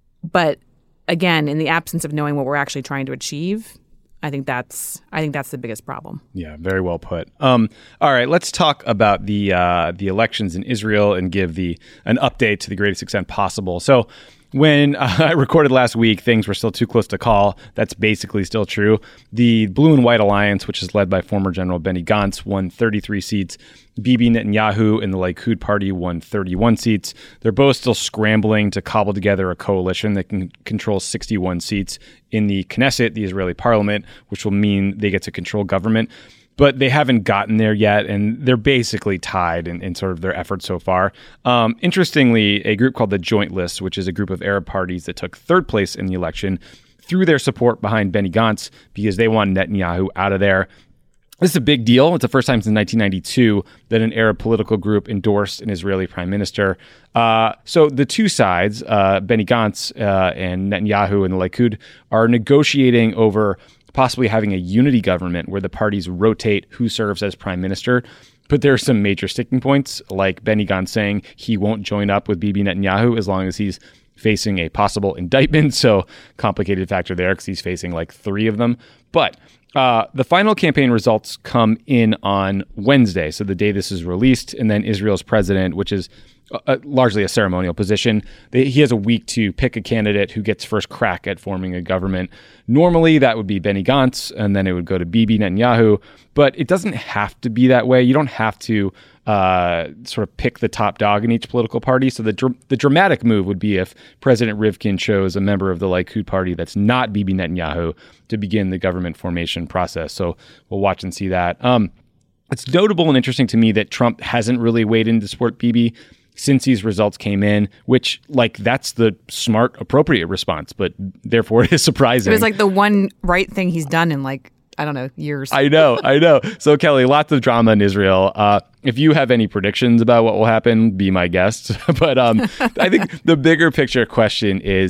but again, in the absence of knowing what we're actually trying to achieve, I think that's I think that's the biggest problem. Yeah, very well put. Um, all right, let's talk about the uh, the elections in Israel and give the an update to the greatest extent possible. So, when uh, I recorded last week, things were still too close to call. That's basically still true. The Blue and White Alliance, which is led by former General Benny Gantz, won thirty-three seats. Bibi Netanyahu and the Likud party won thirty-one seats. They're both still scrambling to cobble together a coalition that can control sixty-one seats in the Knesset, the Israeli parliament, which will mean they get to control government. But they haven't gotten there yet, and they're basically tied in, in sort of their efforts so far. Um, interestingly, a group called the Joint List, which is a group of Arab parties that took third place in the election, threw their support behind Benny Gantz because they want Netanyahu out of there. This is a big deal. It's the first time since nineteen ninety-two that an Arab political group endorsed an Israeli prime minister. Uh, so the two sides, uh, Benny Gantz uh, and Netanyahu and the Likud, are negotiating over possibly having a unity government where the parties rotate who serves as prime minister. But there are some major sticking points, like Benny Gantz saying he won't join up with Bibi Netanyahu as long as he's facing a possible indictment. So complicated factor there because he's facing like three of them. But uh, the final campaign results come in on Wednesday, so the day this is released, and then Israel's president, which is a, largely a ceremonial position, they, he has a week to pick a candidate who gets first crack at forming a government. Normally, that would be Benny Gantz, and then it would go to Bibi Netanyahu, but it doesn't have to be that way. You don't have to uh, sort of pick the top dog in each political party. So the dr- the dramatic move would be if President Rivkin chose a member of the Likud party that's not Bibi Netanyahu to begin the government formation process. So we'll watch and see that. Um, it's notable and interesting to me that Trump hasn't really weighed in to support Bibi since these results came in, which, like, that's the smart, appropriate response, but therefore it is surprising. It was like the one right thing he's done in, like, I don't know, years. I know, I know. So, Kelly, lots of drama in Israel. Uh, if you have any predictions about what will happen, be my guest. But um, I think the bigger picture question is,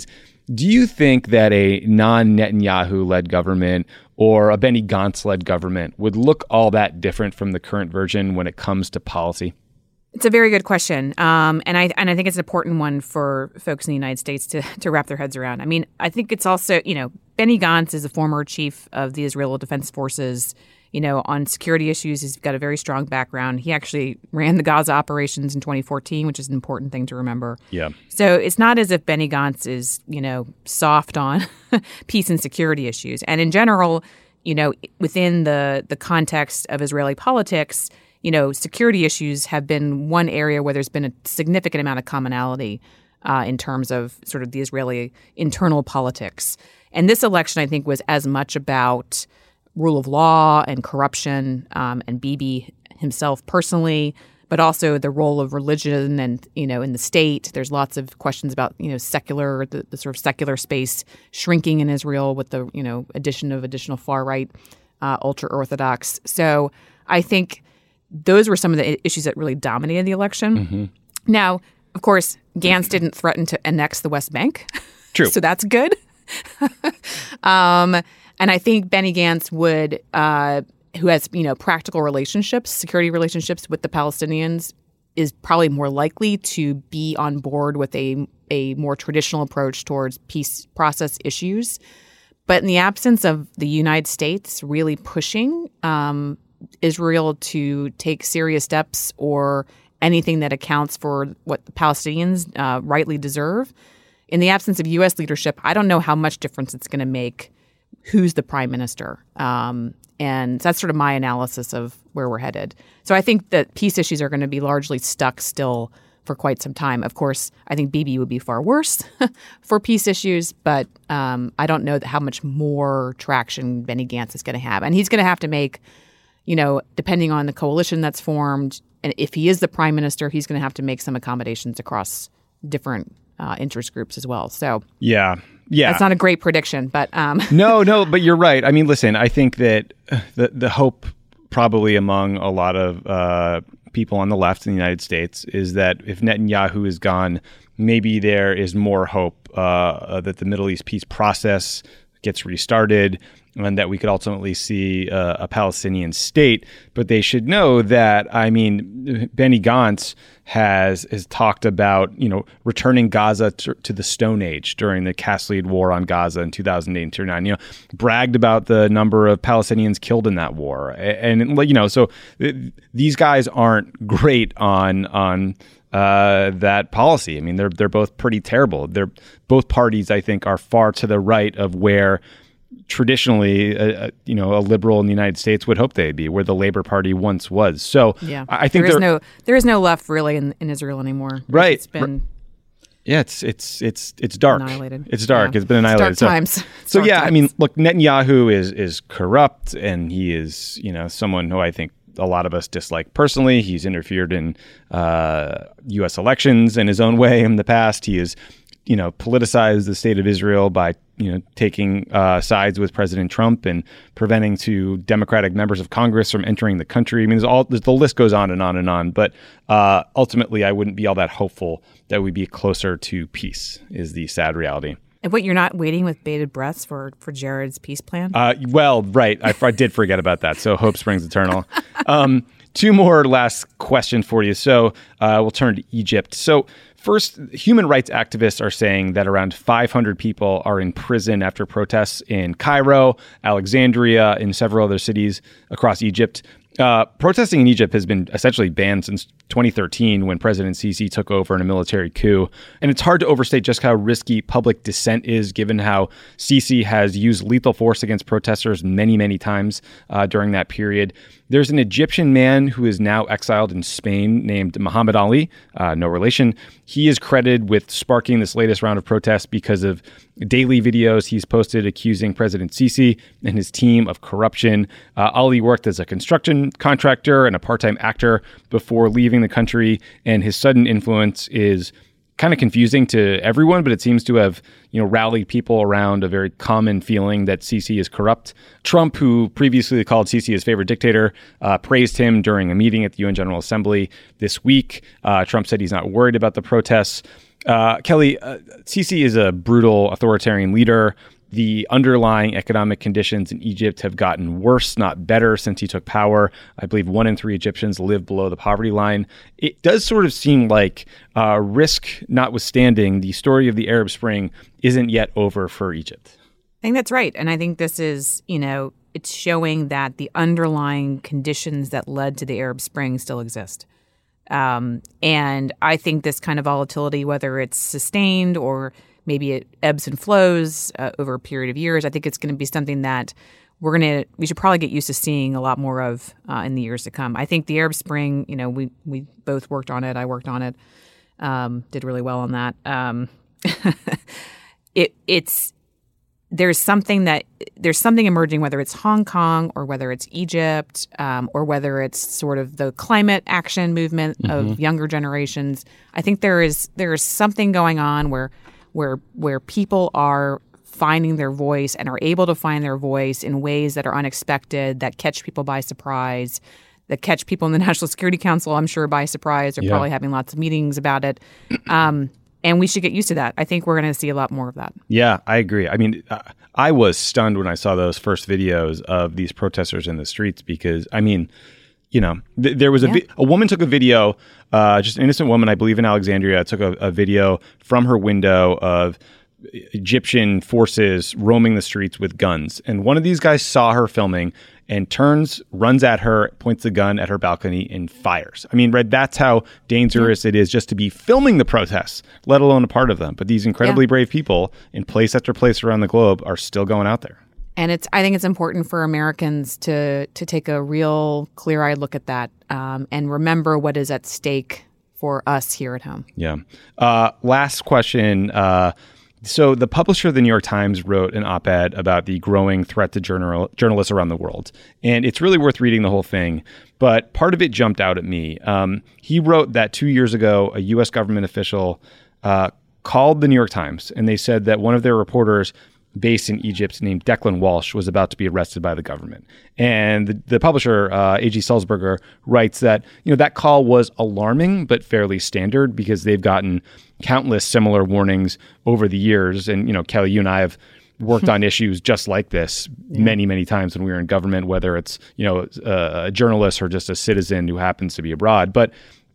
Do you think that a non-Netanyahu-led government or a Benny Gantz-led government would look all that different from the current version when it comes to policy? It's a very good question, um, and I and I think it's an important one for folks in the United States to to wrap their heads around. I mean, I think it's also, you know, Benny Gantz is a former chief of the Israel Defense Forces. You know, on security issues, he's got a very strong background. He actually ran the Gaza operations in twenty fourteen, which is an important thing to remember. Yeah. So it's not as if Benny Gantz is, you know, soft on peace and security issues. And in general, you know, within the the context of Israeli politics, you know, security issues have been one area where there's been a significant amount of commonality uh, in terms of sort of the Israeli internal politics. And this election, I think, was as much about rule of law and corruption um, and Bibi himself personally, but also the role of religion and, you know, in the state. There's lots of questions about, you know, secular, the, the sort of secular space shrinking in Israel with the, you know, addition of additional far-right, uh, ultra-Orthodox. So I think those were some of the issues that really dominated the election. Mm-hmm. Now, of course, Gantz didn't threaten to annex the West Bank. True. So that's good. um, and I think Benny Gantz would, uh, who has, you know, practical relationships, security relationships with the Palestinians, is probably more likely to be on board with a a more traditional approach towards peace process issues. But in the absence of the United States really pushing um, Israel to take serious steps or anything that accounts for what the Palestinians uh, rightly deserve, in the absence of U S leadership, I don't know how much difference it's going to make who's the prime minister. Um, and that's sort of my analysis of where we're headed. So I think that peace issues are going to be largely stuck still for quite some time. Of course, I think Bibi would be far worse for peace issues, but um, I don't know how much more traction Benny Gantz is going to have. And he's going to have to make, you know, depending on the coalition that's formed, and if he is the prime minister, he's going to have to make some accommodations across different uh, interest groups as well. So yeah, yeah, that's not a great prediction, but um. no, no, but you're right. I mean, listen, I think that the the hope probably among a lot of uh, people on the left in the United States is that if Netanyahu is gone, maybe there is more hope uh, that the Middle East peace process gets restarted, and that we could ultimately see uh, a Palestinian state. But they should know that, I mean, Benny Gantz has has talked about, you know, returning Gaza to, to the Stone Age during the Castlead War on Gaza in two thousand eight and two thousand nine, you know, bragged about the number of Palestinians killed in that war. And, and you know, so th- these guys aren't great on on uh, that policy. I mean, they're they're both pretty terrible. They're both parties, I think, are far to the right of where traditionally, uh, you know, a liberal in the United States would hope they'd be, where the Labor Party once was. So yeah. I think there is no there is no left really in, in Israel anymore. Right. It's been yeah, it's it's it's it's dark. Annihilated. It's dark. Yeah. It's been annihilated. It's dark times. So, It's so dark yeah, times. I mean, look, Netanyahu is is corrupt, and he is, you know, someone who I think a lot of us dislike personally. He's interfered in uh, U S elections in his own way in the past. He has, you know, politicized the state of Israel by, you know, taking uh, sides with President Trump and preventing two Democratic members of Congress from entering the country. I mean, there's all there's, the list goes on and on and on. But uh, ultimately, I wouldn't be all that hopeful that we'd be closer to peace, is the sad reality. And what, you're not waiting with bated breaths for, for Jared's peace plan? Uh, well, right. I, I did forget about that. So hope springs eternal. Um, two more last questions for you. So uh, we'll turn to Egypt. So first, human rights activists are saying that around five hundred people are in prison after protests in Cairo, Alexandria, and several other cities across Egypt. Uh, protesting in Egypt has been essentially banned since twenty thirteen, when President Sisi took over in a military coup. And it's hard to overstate just how risky public dissent is, given how Sisi has used lethal force against protesters many, many times uh, during that period. There's an Egyptian man who is now exiled in Spain named Muhammad Ali, uh, no relation. He is credited with sparking this latest round of protests because of daily videos he's posted accusing President Sisi and his team of corruption. Uh, Ali worked as a construction contractor and a part-time actor before leaving the country, and his sudden influence is kind of confusing to everyone, but it seems to have, you know, rallied people around a very common feeling that Sisi is corrupt. Trump, who previously called Sisi his favorite dictator, uh, praised him during a meeting at the U N General Assembly this week. Uh, Trump said he's not worried about the protests. Uh, Kelly, uh, Sisi is a brutal authoritarian leader. The underlying economic conditions in Egypt have gotten worse, not better, since he took power. I believe one in three Egyptians live below the poverty line. It does sort of seem like, uh, risk notwithstanding, the story of the Arab Spring isn't yet over for Egypt. I think that's right. And I think this is, you know, it's showing that the underlying conditions that led to the Arab Spring still exist. Um, and I think this kind of volatility, whether it's sustained or maybe it ebbs and flows uh, over a period of years, I think it's going to be something that we're going to, we should probably get used to seeing a lot more of uh, in the years to come. I think the Arab Spring, you know, we, we both worked on it. I worked on it, um, did really well on that. Um, it, it's, there's something that, there's something emerging, whether it's Hong Kong or whether it's Egypt um, or whether it's sort of the climate action movement mm-hmm. of younger generations. I think there is, there is something going on where, where where people are finding their voice and are able to find their voice in ways that are unexpected, that catch people by surprise, that catch people in the National Security Council, I'm sure, by surprise. They're yeah. probably having lots of meetings about it. Um, and we should get used to that. I think we're going to see a lot more of that. Yeah, I agree. I mean, uh, I was stunned when I saw those first videos of these protesters in the streets because, I mean, you know, th- there was a, yeah. vi- a woman took a video, uh, just an innocent woman, I believe in Alexandria, took a, a video from her window of Egyptian forces roaming the streets with guns. And one of these guys saw her filming and turns, runs at her, points the gun at her balcony and fires. I mean, Red, that's how dangerous yeah. it is just to be filming the protests, let alone a part of them. But these incredibly yeah. brave people in place after place around the globe are still going out there. And it's. I think it's important for Americans to to take a real clear-eyed look at that um, and remember what is at stake for us here at home. Yeah. Uh, last question. Uh, so the publisher of the New York Times wrote an op-ed about the growing threat to journal- journalists around the world. And it's really worth reading the whole thing. But part of it jumped out at me. Um, he wrote that two years ago, a U S government official uh, called the New York Times, and they said that one of their reporters based in Egypt named Declan Walsh was about to be arrested by the government. And the, the publisher, uh, A G Sulzberger, writes that, you know, that call was alarming, but fairly standard because they've gotten countless similar warnings over the years. And, you know, Kelly, you and I have worked on issues just like this yeah. many, many times when we were in government, whether it's, you know, a, a journalist or just a citizen who happens to be abroad. But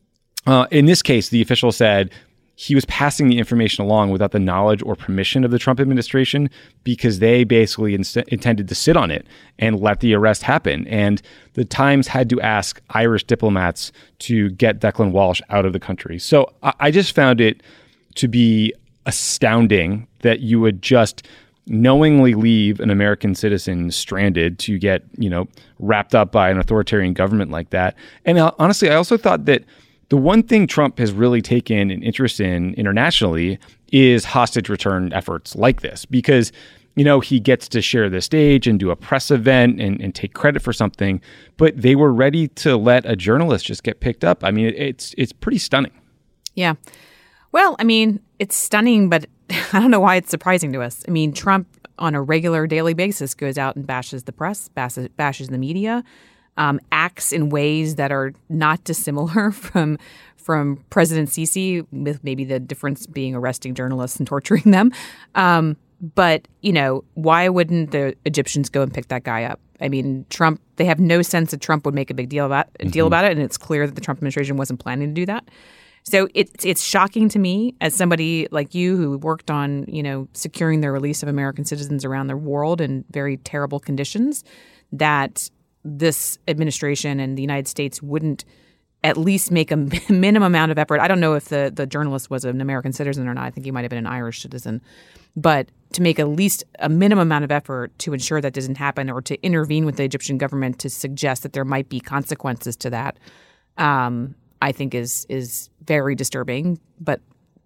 uh, in this case, the official said he was passing the information along without the knowledge or permission of the Trump administration because they basically inst- intended to sit on it and let the arrest happen. And the Times had to ask Irish diplomats to get Declan Walsh out of the country. So I, I just found it to be astounding that you would just knowingly leave an American citizen stranded to get, you know, wrapped up by an authoritarian government like that. And uh, honestly, I also thought that the one thing Trump has really taken an interest in internationally is hostage return efforts like this, because, you know, he gets to share the stage and do a press event and, and take credit for something, but they were ready to let a journalist just get picked up. I mean, it, it's it's pretty stunning. Yeah. Well, I mean, it's stunning, but I don't know why it's surprising to us. I mean, Trump on a regular daily basis goes out and bashes the press, bashes, bashes the media, Um, acts in ways that are not dissimilar from from President Sisi, with maybe the difference being arresting journalists and torturing them. Um, but, you know, why wouldn't the Egyptians go and pick that guy up? I mean, Trump, they have no sense that Trump would make a big deal about, mm-hmm. deal about it, and it's clear that the Trump administration wasn't planning to do that. So it's it's shocking to me as somebody like you who worked on, you know, securing the release of American citizens around the world in very terrible conditions, that this administration and the United States wouldn't at least make a minimum amount of effort. I don't know if the, the journalist was an American citizen or not. I think he might have been an Irish citizen. But to make at least a minimum amount of effort to ensure that doesn't happen, or to intervene with the Egyptian government to suggest that there might be consequences to that, um, I think is is very disturbing. But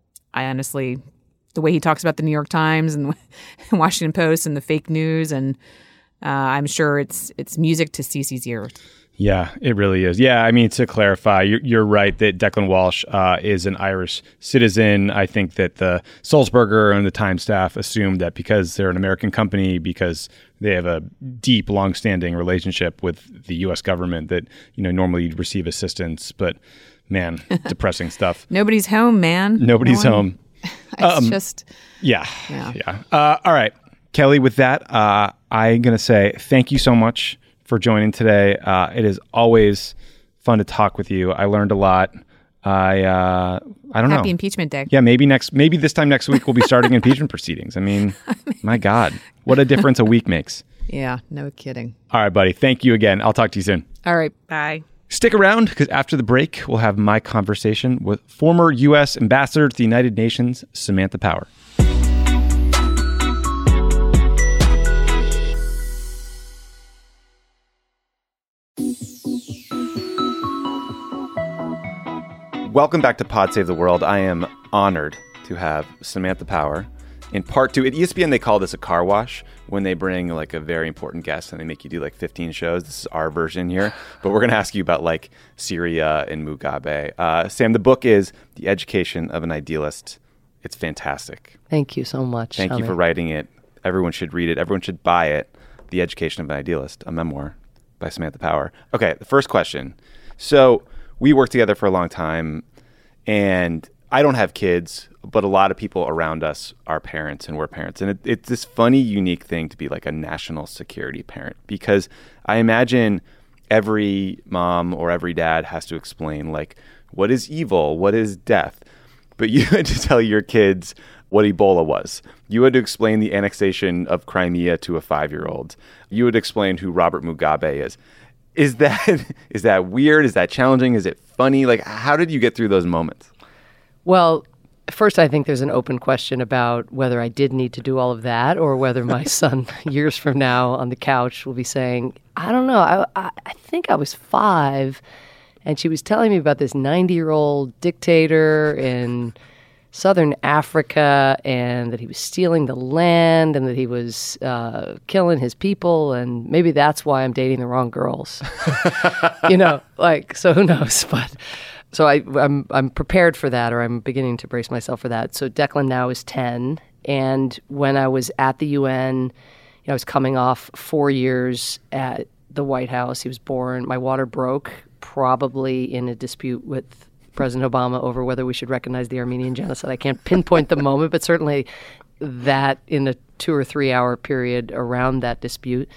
I honestly, the way he talks about the New York Times and Washington Post and the fake news, and Uh, I'm sure it's it's music to Sisi's ears. Yeah, it really is. Yeah, I mean, to clarify, you're, you're right that Declan Walsh uh, is an Irish citizen. I think that the Sulzberger and the Times staff assumed that because they're an American company, because they have a deep, long-standing relationship with the U S government, that, you know, normally you'd receive assistance. But man, depressing stuff. Nobody's home, man. Nobody's no home. it's Um, just, Yeah. Yeah. Yeah. Uh, all right. Kelly, with that, uh, I'm going to say thank you so much for joining today. Uh, it is always fun to talk with you. I learned a lot. I uh, I don't know. happy impeachment day. Yeah, maybe next, maybe this time next week we'll be starting impeachment proceedings. I mean, my God, what a difference a week makes. Yeah, no kidding. All right, buddy. Thank you again. I'll talk to you soon. All right, bye. Stick around because after the break, we'll have my conversation with former U S Ambassador to the United Nations, Samantha Power. Welcome back to Pod Save the World. I am honored to have Samantha Power in part two. At E S P N, they call this a car wash when they bring like a very important guest and they make you do like fifteen shows. This is our version here. But we're going to ask you about like Syria and Mugabe. Uh, Sam, the book is The Education of an Idealist. It's fantastic. Thank you so much. Thank Shami. you for writing it. Everyone should read it. Everyone should buy it. The Education of an Idealist, a memoir by Samantha Power. Okay, the first question. So we worked together for a long time, and I don't have kids, but a lot of people around us are parents and we're parents. And it, it's this funny, unique thing to be like a national security parent, because I imagine every mom or every dad has to explain like, what is evil? What is death? But you had to tell your kids what Ebola was. You had to explain the annexation of Crimea to a five-year-old. You would explain who Robert Mugabe is. Is that is that weird? Is that challenging? Is it funny? Like, how did you get through those moments? Well, first, I think there's an open question about whether I did need to do all of that or whether my son, years from now on the couch, will be saying, I don't know, I, I, I think I was five, and she was telling me about this ninety-year-old dictator in Southern Africa, and that he was stealing the land, and that he was uh, killing his people, and maybe that's why I'm dating the wrong girls. You know, like, so who knows? But so I, I'm I'm prepared for that, or I'm beginning to brace myself for that. So Declan now is ten, and when I was at the U N, you know, I was coming off four years at the White House. He was born. My water broke, probably in a dispute with President Obama over whether we should recognize the Armenian genocide. I can't pinpoint the moment, but certainly that in a two or three hour period around that dispute,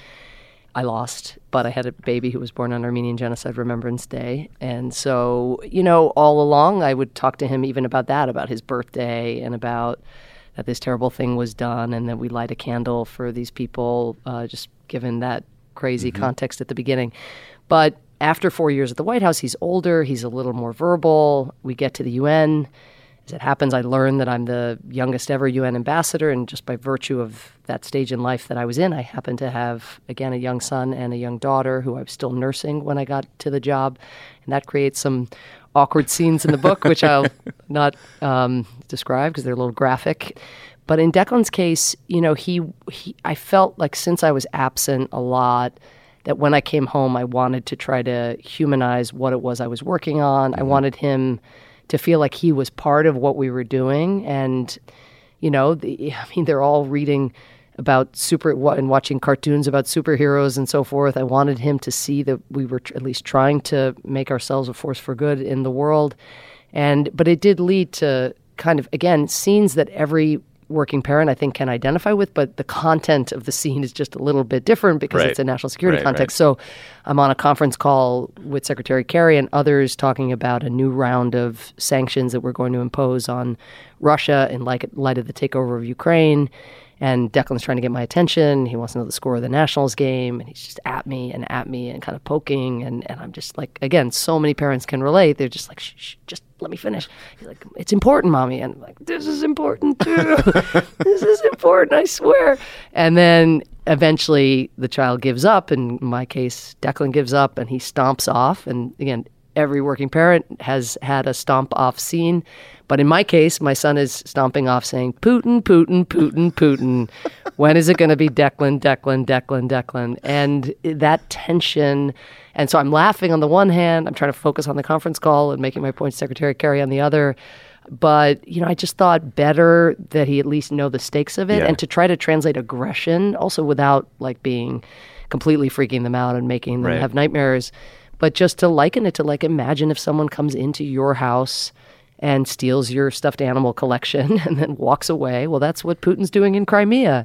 I lost. But I had a baby who was born on Armenian Genocide Remembrance Day. And so, you know, all along I would talk to him even about that, about his birthday and about that this terrible thing was done and that we light a candle for these people, uh, just given that crazy mm-hmm. context at the beginning. But after four years at the White House, he's older, he's a little more verbal. We get to the U N. As it happens, I learn that I'm the youngest ever U N ambassador, and just by virtue of that stage in life that I was in, I happen to have, again, a young son and a young daughter who I was still nursing when I got to the job. And that creates some awkward scenes in the book, which I'll not um, describe because they're a little graphic. But in Declan's case, you know, he, he I felt like since I was absent a lot, that when I came home, I wanted to try to humanize what it was I was working on. Mm-hmm. I wanted him to feel like he was part of what we were doing. And, you know, the, I mean, they're all reading about super and watching cartoons about superheroes and so forth. I wanted him to see that we were tr- at least trying to make ourselves a force for good in the world. And but it did lead to kind of, again, scenes that every working parent, I think, can identify with, but the content of the scene is just a little bit different because right. it's a national security right, context. Right. So I'm on a conference call with Secretary Kerry and others talking about a new round of sanctions that we're going to impose on Russia in light of the takeover of Ukraine. And Declan's trying to get my attention. He wants to know the score of the Nationals game. And he's just at me and at me and kind of poking. And, and I'm just like, again, so many parents can relate. They're just like, shh, shh, just let me finish. He's like, it's important, Mommy. And I'm like, this is important too. This is important, I swear. And then eventually the child gives up. In my case, Declan gives up and he stomps off. And again, every working parent has had a stomp off scene. But in my case, my son is stomping off saying, Putin, Putin, Putin, Putin. When is it going to be Declan, Declan, Declan, Declan? And that tension. And so I'm laughing on the one hand. I'm trying to focus on the conference call and making my point to Secretary Kerry on the other. But, you know, I just thought better that he at least know the stakes of it yeah. and to try to translate aggression also without like being completely freaking them out and making them right. have nightmares. But just to liken it to like imagine if someone comes into your house and steals your stuffed animal collection and then walks away. Well, that's what Putin's doing in Crimea.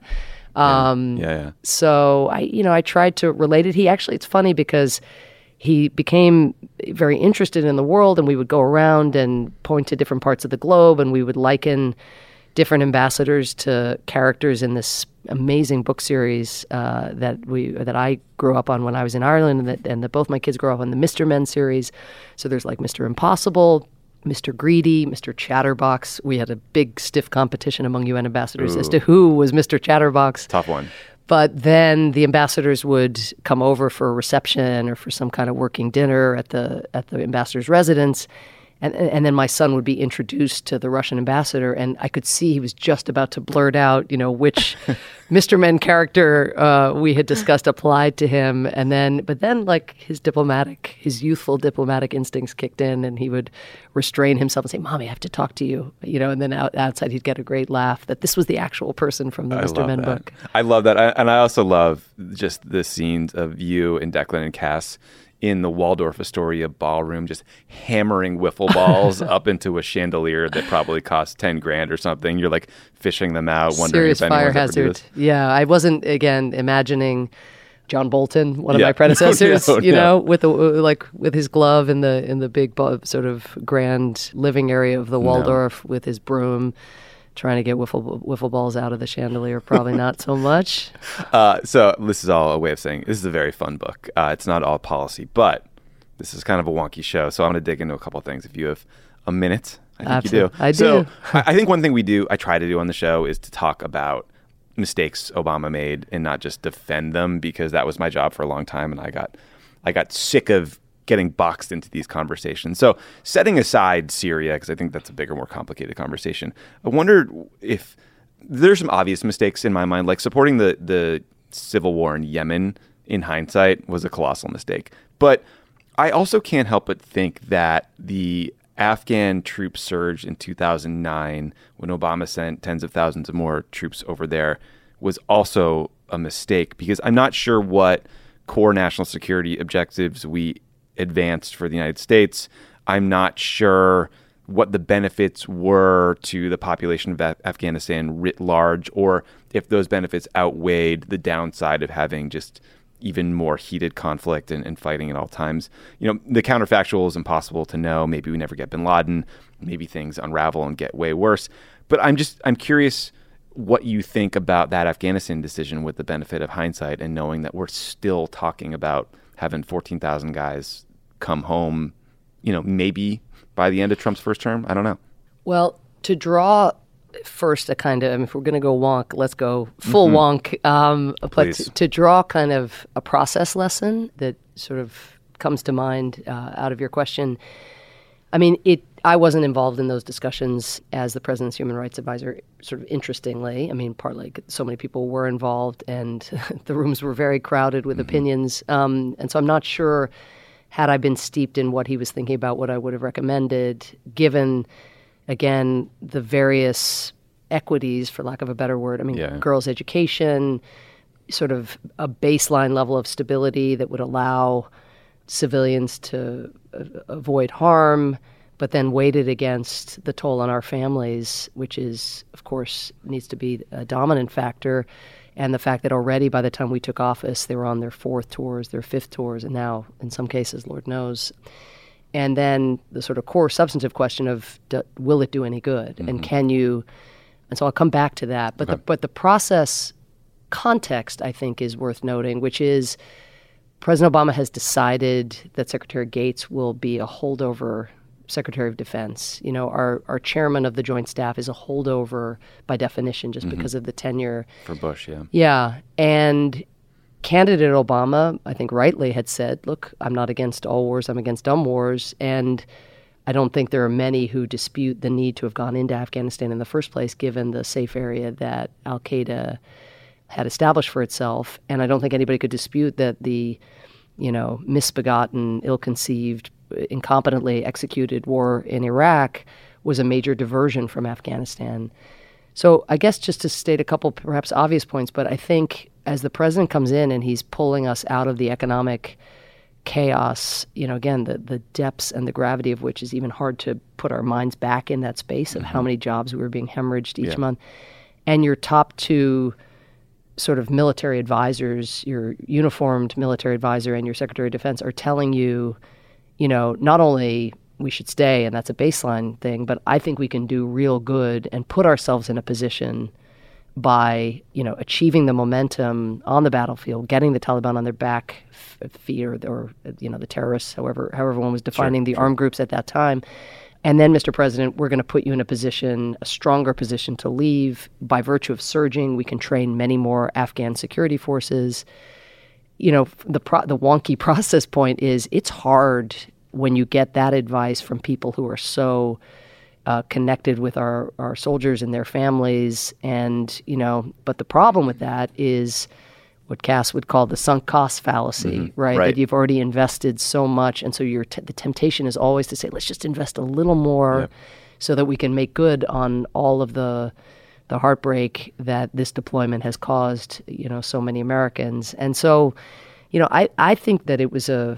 Um, yeah, yeah. So I, you know, I tried to relate it. He actually, it's funny because he became very interested in the world, and we would go around and point to different parts of the globe, and we would liken different ambassadors to characters in this amazing book series uh, that we that I grew up on when I was in Ireland, and that, and that both my kids grew up on, the Mister Men series. So there's like Mister Impossible, Mister Greedy, Mister Chatterbox. We had a big, stiff competition among U N ambassadors Ooh. as to who was Mister Chatterbox. Tough one. But then the ambassadors would come over for a reception or for some kind of working dinner at the at the ambassador's residence. And, and then my son would be introduced to the Russian ambassador, and I could see he was just about to blurt out, you know, which Mister Men character uh, we had discussed applied to him. And then, but then, like, his diplomatic, his youthful diplomatic instincts kicked in, and he would restrain himself and say, "Mommy, I have to talk to you," you know. And then out, outside, he'd get a great laugh that this was the actual person from the I Mister love Men that. book. I love that, I, and I also love just the scenes of you and Declan and Cass in the Waldorf Astoria ballroom, just hammering wiffle balls up into a chandelier that probably cost ten grand or something. You're like fishing them out, wondering Serious if fire anyone's ever do hazard. this. Yeah, I wasn't, again, imagining John Bolton, one of Yeah. my predecessors, No, no, you no. know, with the like with his glove in the in the big bu- sort of grand living area of the Waldorf with his broom, trying to get wiffle wiffle balls out of the chandelier. Probably not so much. Uh, so this is all a way of saying this is a very fun book. Uh, it's not all policy, but this is kind of a wonky show. So I'm going to dig into a couple of things. If you have a minute, I think Absolutely. you do. I So do. I I think one thing we do, I try to do on the show, is to talk about mistakes Obama made and not just defend them, because that was my job for a long time, and I got, I got sick of getting boxed into these conversations. So setting aside Syria, because I think that's a bigger, more complicated conversation, I wondered if there's some obvious mistakes in my mind, like supporting the the civil war in Yemen in hindsight was a colossal mistake. But I also can't help but think that the Afghan troop surge in two thousand nine, when Obama sent tens of thousands of more troops over there, was also a mistake, because I'm not sure what core national security objectives we advanced for the United States. I'm not sure what the benefits were to the population of Af- Afghanistan writ large, or if those benefits outweighed the downside of having just even more heated conflict and, and fighting at all times. You know, the counterfactual is impossible to know. Maybe we never get bin Laden. Maybe things unravel and get way worse. But I'm just, I'm curious what you think about that Afghanistan decision with the benefit of hindsight, and knowing that we're still talking about having fourteen thousand guys come home, you know, maybe by the end of Trump's first term. I don't know. Well, to draw first a kind of, I mean, if we're going to go wonk, let's go full Mm-hmm. wonk. Um, but Please. to, to draw kind of a process lesson that sort of comes to mind uh, out of your question, I mean, it. I wasn't involved in those discussions as the president's human rights advisor, sort of interestingly. I mean, partly so many people were involved, and the rooms were very crowded with mm-hmm. opinions. Um, and so I'm not sure, had I been steeped in what he was thinking about, what I would have recommended, given, again, the various equities, for lack of a better word. I mean, Yeah. girls' education, sort of a baseline level of stability that would allow civilians to uh, avoid harm, but then weighted against the toll on our families, which is, of course, needs to be a dominant factor. And the fact that already by the time we took office, they were on their fourth tours, their fifth tours, and now, in some cases, Lord knows. And then the sort of core substantive question of, do, will it do any good? Mm-hmm. And can you... And so I'll come back to that. But, okay. the, but the process context, I think, is worth noting, which is President Obama has decided that Secretary Gates will be a holdover Secretary of Defense. You know, our, our chairman of the Joint Staff is a holdover by definition, just mm-hmm. because of the tenure. For Bush, yeah. Yeah. And candidate Obama, I think rightly, had said, look, I'm not against all wars, I'm against dumb wars. And I don't think there are many who dispute the need to have gone into Afghanistan in the first place, given the safe area that al-Qaeda had established for itself. And I don't think anybody could dispute that the, you know, misbegotten, ill-conceived, incompetently executed war in Iraq was a major diversion from Afghanistan. So I guess just to state a couple perhaps obvious points, but I think as the president comes in and he's pulling us out of the economic chaos, you know, again, the, the depths and the gravity of which is even hard to put our minds back in that space of mm-hmm. how many jobs we were being hemorrhaged each yeah. month. And your top two sort of military advisors, your uniformed military advisor and your Secretary of Defense are telling you, you know, not only we should stay, and that's a baseline thing, but I think we can do real good and put ourselves in a position by, you know, achieving the momentum on the battlefield, getting the Taliban on their back f- feet or, or, you know, the terrorists, however, however one was defining sure, the sure. armed groups at that time. And then, Mister President, we're going to put you in a position, a stronger position to leave. By virtue of surging, we can train many more Afghan security forces. You know, the pro- the wonky process point is it's hard when you get that advice from people who are so uh, connected with our, our soldiers and their families. And, you know, but the problem with that is what Cass would call the sunk cost fallacy, mm-hmm. right? right? That you've already invested so much. And so your t- the temptation is always to say, let's just invest a little more yep. so that we can make good on all of the the heartbreak that this deployment has caused, you know, so many Americans. And so, you know, I, I think that it was a,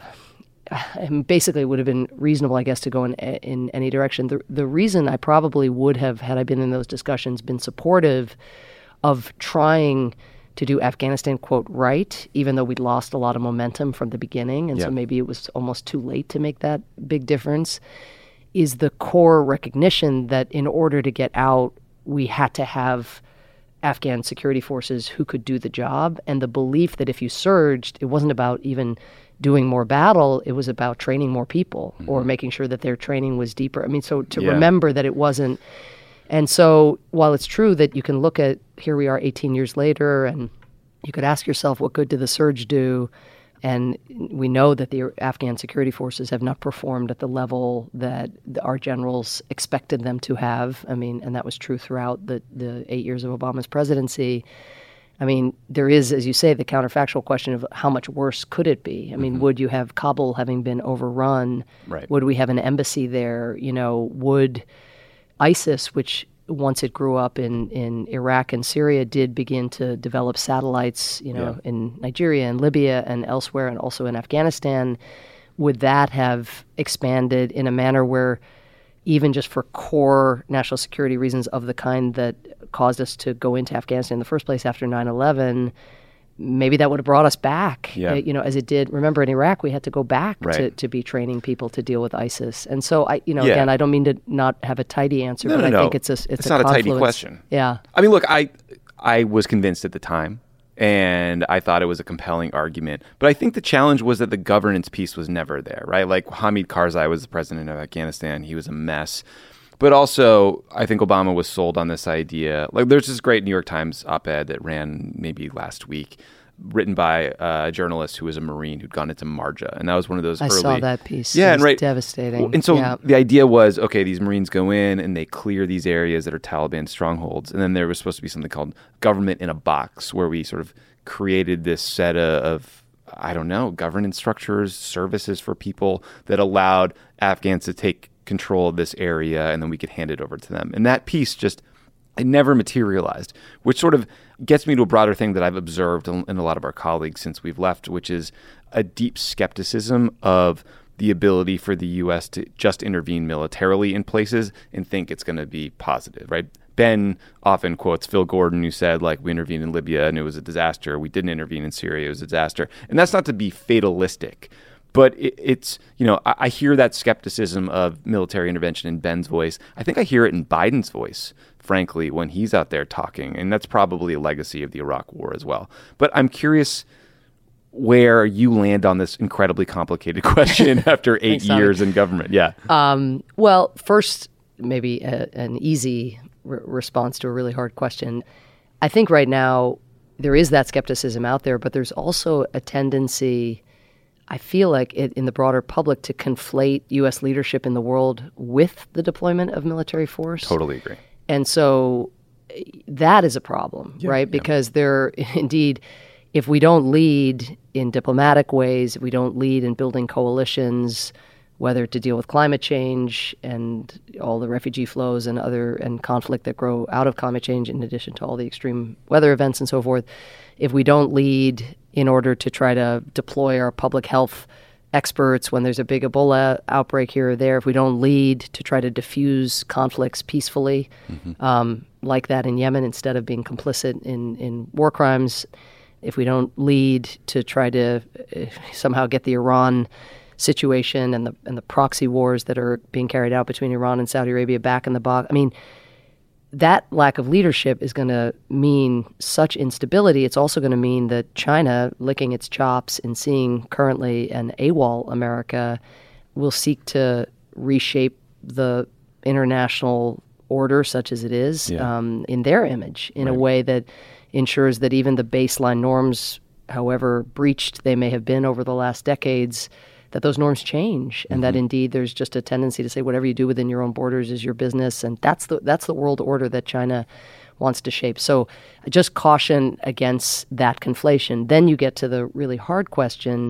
basically it would have been reasonable, I guess, to go in in any direction. The, the reason I probably would have, had I been in those discussions, been supportive of trying to do Afghanistan, quote, right, even though we'd lost a lot of momentum from the beginning. And yeah. so maybe it was almost too late to make that big difference, is the core recognition that in order to get out, we had to have Afghan security forces who could do the job. And the belief that if you surged, it wasn't about even doing more battle, it was about training more people mm-hmm. or making sure that their training was deeper. I mean, so to yeah. remember that it wasn't. And so while it's true that you can look at, here we are eighteen years later, and you could ask yourself, what good did the surge do? And we know that the Afghan security forces have not performed at the level that our generals expected them to have. I mean, and that was true throughout the, the eight years of Obama's presidency. I mean, there is, as you say, the counterfactual question of how much worse could it be? I mean, mm-hmm. would you have Kabul having been overrun? Right. Would we have an embassy there? You know, would ISIS, which once it grew up in, in Iraq and Syria, did begin to develop satellites, you know, yeah. in Nigeria and Libya and elsewhere, and also in Afghanistan, would that have expanded in a manner where even just for core national security reasons of the kind that caused us to go into Afghanistan in the first place after nine eleven, maybe that would have brought us back, yeah. uh, you know, as it did. Remember, in Iraq, we had to go back right. to, to be training people to deal with ISIS. And so, I, you know, yeah. again, I don't mean to not have a tidy answer, no, but no, I no. think it's a it's, it's a not confluence. a tidy question. Yeah. I mean, look, I I was convinced at the time, and I thought it was a compelling argument. But I think the challenge was that the governance piece was never there, right? Like Hamid Karzai was the president of Afghanistan. He was a mess. But also, I think Obama was sold on this idea. Like, there's this great New York Times op-ed that ran maybe last week, written by a journalist who was a Marine who'd gone into Marja. And that was one of those I early... I saw that piece. Yeah, it and was right. devastating. And so yeah. the idea was, okay, these Marines go in and they clear these areas that are Taliban strongholds. And then there was supposed to be something called government in a box, where we sort of created this set of, I don't know, governance structures, services for people that allowed Afghans to take control of this area, and then we could hand it over to them. And that piece just, it never materialized, which sort of gets me to a broader thing that I've observed in, in a lot of our colleagues since we've left, which is a deep skepticism of the ability for the U S to just intervene militarily in places and think it's going to be positive, right? Ben often quotes Phil Gordon, who said, like, we intervened in Libya and it was a disaster. We didn't intervene in Syria, it was a disaster. And that's not to be fatalistic, but it, it's, you know, I, I hear that skepticism of military intervention in Ben's voice. I think I hear it in Biden's voice, frankly, when he's out there talking. And that's probably a legacy of the Iraq War as well. But I'm curious where you land on this incredibly complicated question after eight Thanks, years in government. Yeah. Um, well, first, maybe a, an easy re- response to a really hard question. I think right now there is that skepticism out there, but there's also a tendency, I feel like, it, in the broader public, to conflate U S leadership in the world with the deployment of military force. Totally agree. And so that is a problem, yeah, right? Yeah. Because there, indeed, if we don't lead in diplomatic ways, if we don't lead in building coalitions, whether to deal with climate change and all the refugee flows and other and conflict that grow out of climate change, in addition to all the extreme weather events and so forth, if we don't lead in order to try to deploy our public health experts when there's a big Ebola outbreak here or there, if we don't lead to try to diffuse conflicts peacefully, mm-hmm. um, like that in Yemen, instead of being complicit in, in war crimes, if we don't lead to try to uh, somehow get the Iran situation and the and the proxy wars that are being carried out between Iran and Saudi Arabia back in the box, I mean, that lack of leadership is going to mean such instability. It's also going to mean that China, licking its chops and seeing currently an AWOL America, will seek to reshape the international order, such as it is, yeah. um, in their image, in right. a way that ensures that even the baseline norms, however breached they may have been over the last decades, that those norms change, and mm-hmm. that indeed there's just a tendency to say whatever you do within your own borders is your business, and that's the that's the world order that China wants to shape. So just caution against that conflation. Then you get to the really hard question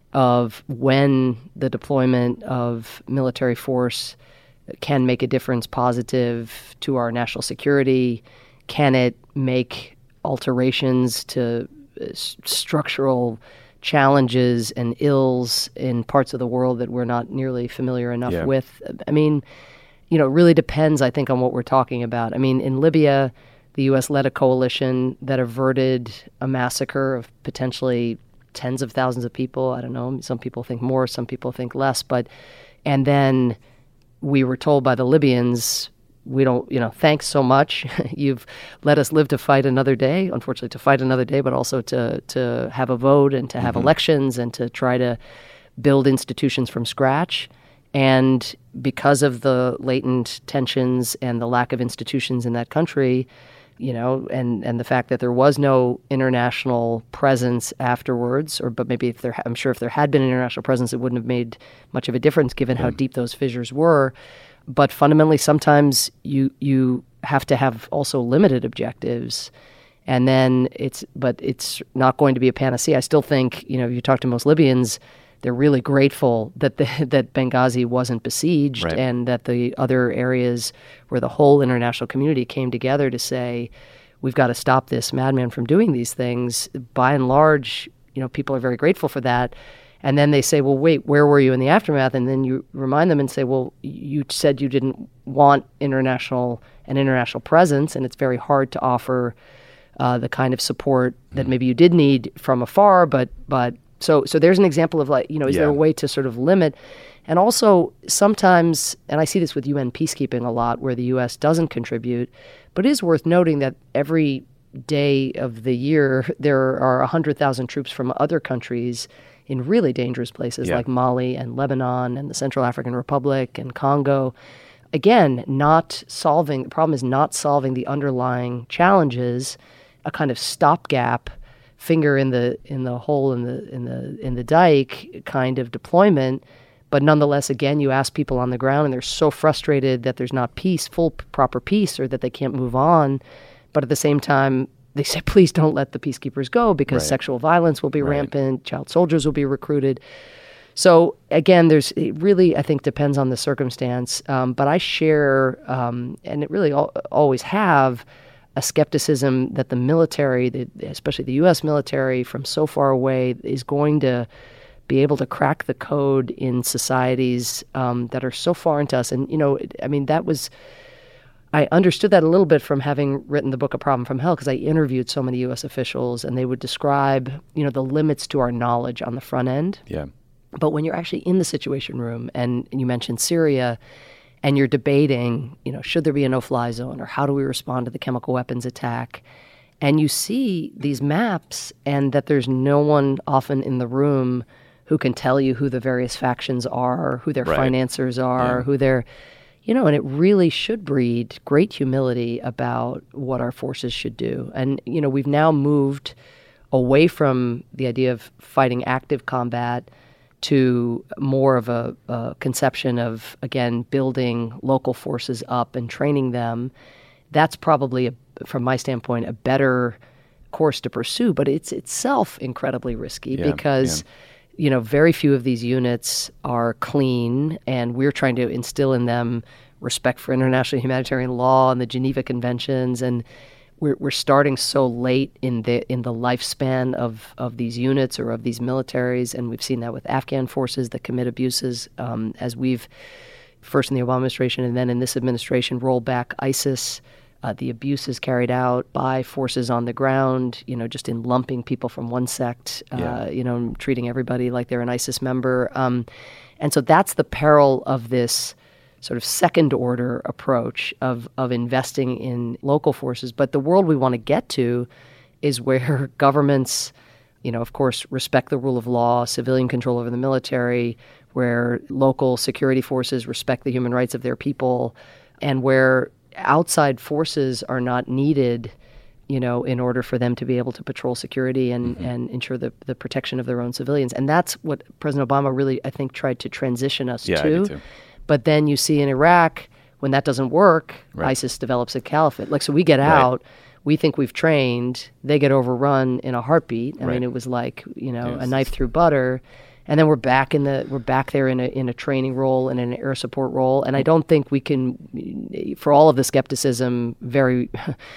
of when the deployment of military force can make a difference positive to our national security. Can it make alterations to uh, structural challenges and ills in parts of the world that we're not nearly familiar enough yeah. with? I mean, you know, it really depends, I think, on what we're talking about. I mean, in Libya, the U S led a coalition that averted a massacre of potentially tens of thousands of people. I don't know. Some people think more, some people think less. But, and then we were told by the Libyans, we don't, you know, thanks so much. You've let us live to fight another day, unfortunately, to fight another day, but also to to have a vote and to have mm-hmm. elections and to try to build institutions from scratch. And because of the latent tensions and the lack of institutions in that country, you know, and, and the fact that there was no international presence afterwards, or but maybe if there, I'm sure if there had been an international presence, it wouldn't have made much of a difference given mm-hmm. how deep those fissures were. But fundamentally, sometimes you you have to have also limited objectives, and then it's but it's not going to be a panacea. I still think, you know, if you talk to most Libyans, they're really grateful that the, that Benghazi wasn't besieged right. and that the other areas where the whole international community came together to say, we've got to stop this madman from doing these things. By and large, you know, people are very grateful for that. And then they say, well, wait, where were you in the aftermath? And then you remind them and say, well, you said you didn't want international an international presence, and it's very hard to offer uh, the kind of support that maybe you did need from afar. But but so so there's an example of, like, you know, is yeah. there a way to sort of limit? And also sometimes, and I see this with U N peacekeeping a lot, where the U S doesn't contribute, but it is worth noting that every day of the year there are one hundred thousand troops from other countries in really dangerous places yeah. like Mali and Lebanon and the Central African Republic and Congo. Again, not solving, the problem is not solving the underlying challenges, a kind of stopgap, finger in the in the hole in the in the in the dike kind of deployment. But nonetheless, again, you ask people on the ground and they're so frustrated that there's not peace, full proper peace, or that they can't move on. But at the same time, they say, please don't let the peacekeepers go, because right. sexual violence will be right. rampant, child soldiers will be recruited. So again, there's it really, I think, depends on the circumstance. Um, but I share, um, and it really al- always have, a skepticism that the military, the, especially the U S military from so far away, is going to be able to crack the code in societies um, that are so foreign to us. And, you know, I mean, that was... I understood that a little bit from having written the book A Problem from Hell, because I interviewed so many U S officials, and they would describe, you know, the limits to our knowledge on the front end. Yeah. But when you're actually in the Situation Room, and, and you mentioned Syria, and you're debating, you know, should there be a no-fly zone, or how do we respond to the chemical weapons attack? And you see these maps, and that there's no one often in the room who can tell you who the various factions are, who their right. financiers are, yeah. who their... You know, and it really should breed great humility about what our forces should do. And, you know, we've now moved away from the idea of fighting active combat to more of a, a conception of, again, building local forces up and training them. That's probably, a, from my standpoint, a better course to pursue. But it's itself incredibly risky yeah, because... Yeah. You know, very few of these units are clean, and we're trying to instill in them respect for international humanitarian law and the Geneva Conventions. And we're we're starting so late in the in the lifespan of of these units or of these militaries, and we've seen that with Afghan forces that commit abuses, um, as we've first in the Obama administration and then in this administration roll back ISIS. Uh, the abuses carried out by forces on the ground, you know, just in lumping people from one sect, uh, yeah. you know, treating everybody like they're an ISIS member. Um, and so that's the peril of this sort of second order approach of, of investing in local forces. But the world we want to get to is where governments, you know, of course, respect the rule of law, civilian control over the military, where local security forces respect the human rights of their people, and where outside forces are not needed, you know, in order for them to be able to patrol security and, mm-hmm. and ensure the, the protection of their own civilians. And that's what President Obama really, I think, tried to transition us yeah, to. I do too. But then you see in Iraq, when that doesn't work, right. ISIS develops a caliphate. Like, so we get out, right. we think we've trained, they get overrun in a heartbeat. I right. mean, it was like, you know, yes. a knife through butter. And then we're back in the we're back there in a in a training role and an air support role. And I don't think we can, for all of the skepticism, very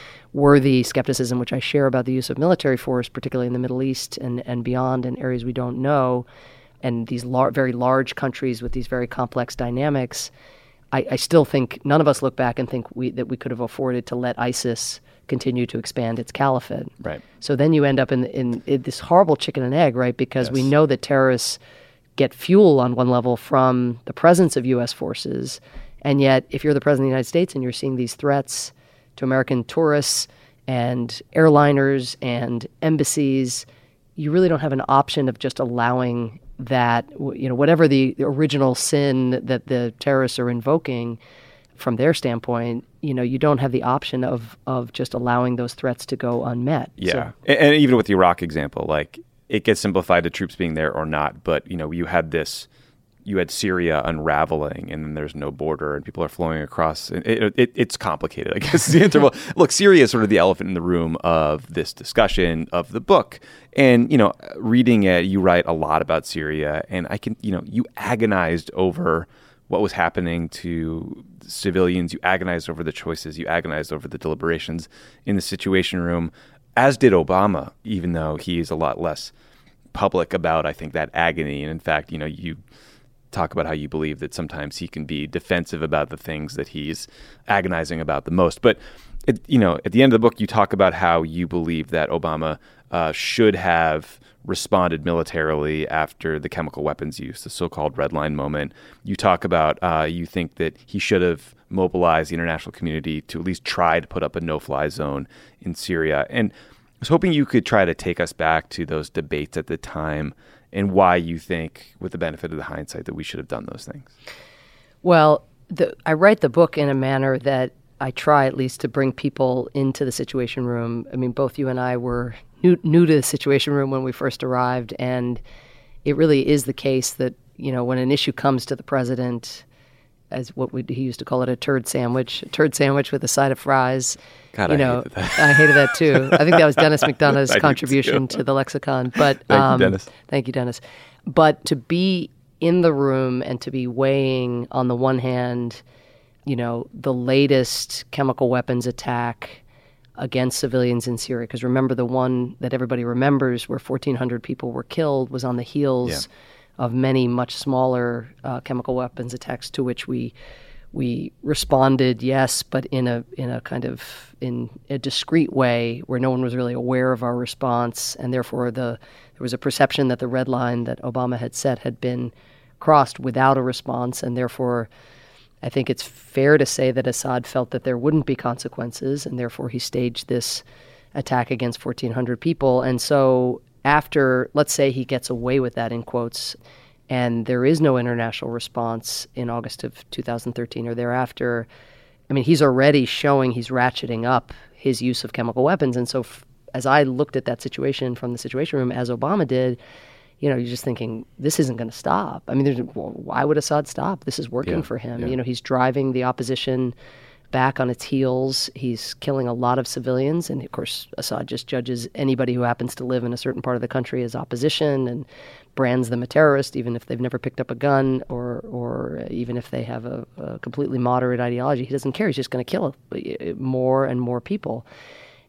worthy skepticism, which I share about the use of military force, particularly in the Middle East and, and beyond, in areas we don't know, and these lar- very large countries with these very complex dynamics. I, I still think none of us look back and think we that we could have afforded to let ISIS continue to expand its caliphate. Right. So then you end up in, in, in this horrible chicken and egg, right? Because yes. we know that terrorists get fuel on one level from the presence of U S forces. And yet, if you're the president of the United States and you're seeing these threats to American tourists and airliners and embassies, you really don't have an option of just allowing that, you know, whatever the original sin that the terrorists are invoking from their standpoint, you know, you don't have the option of of just allowing those threats to go unmet. Yeah. So, and, and even with the Iraq example, like, it gets simplified to troops being there or not. But, you know, you had this, you had Syria unraveling, and then there's no border, and people are flowing across. It, it, it, it's complicated, I guess, the interval. Look, Syria is sort of the elephant in the room of this discussion of the book. And, you know, reading it, you write a lot about Syria, and I can, you know, you agonized over what was happening to civilians. You agonized over the choices. You agonized over the deliberations in the Situation Room, as did Obama, even though he is a lot less public about, I think, that agony. And in fact, you know, you talk about how you believe that sometimes he can be defensive about the things that he's agonizing about the most. But, it, you know, at the end of the book, you talk about how you believe that Obama uh, should have responded militarily after the chemical weapons use, the so-called red line moment. You talk about uh, you think that he should have mobilized the international community to at least try to put up a no-fly zone in Syria. And I was hoping you could try to take us back to those debates at the time and why you think, with the benefit of the hindsight, that we should have done those things. Well, the, I write the book in a manner that I try at least to bring people into the Situation Room. I mean, both you and I were new, new to the Situation Room when we first arrived, and it really is the case that, you know, when an issue comes to the president, as what we, he used to call it, a turd sandwich, a turd sandwich with a side of fries. God, you I know, hated that. I hated that too. I think that was Dennis McDonough's contribution to the lexicon. But thank um, you, Dennis. Thank you, Dennis. But to be in the room and to be weighing, on the one hand, you know, the latest chemical weapons attack against civilians in Syria, because remember, the one that everybody remembers where fourteen hundred people were killed was on the heels yeah. of many much smaller uh, chemical weapons attacks to which we we responded, yes, but in a in a kind of in a discreet way where no one was really aware of our response, and therefore the there was a perception that the red line that Obama had set had been crossed without a response, and therefore I think it's fair to say that Assad felt that there wouldn't be consequences, and therefore he staged this attack against fourteen hundred people. And so after, let's say he gets away with that, in quotes, and there is no international response in August of two thousand thirteen or thereafter, I mean, he's already showing he's ratcheting up his use of chemical weapons. And so f- as I looked at that situation from the Situation Room, as Obama did, you know, you're just thinking, this isn't going to stop. I mean, there's, well, why would Assad stop? This is working yeah, for him. yeah. You know, he's driving the opposition back on its heels. He's killing a lot of civilians. And, of course, Assad just judges anybody who happens to live in a certain part of the country as opposition and brands them a terrorist, even if they've never picked up a gun or or even if they have a, a completely moderate ideology. He doesn't care. He's just going to kill more and more people.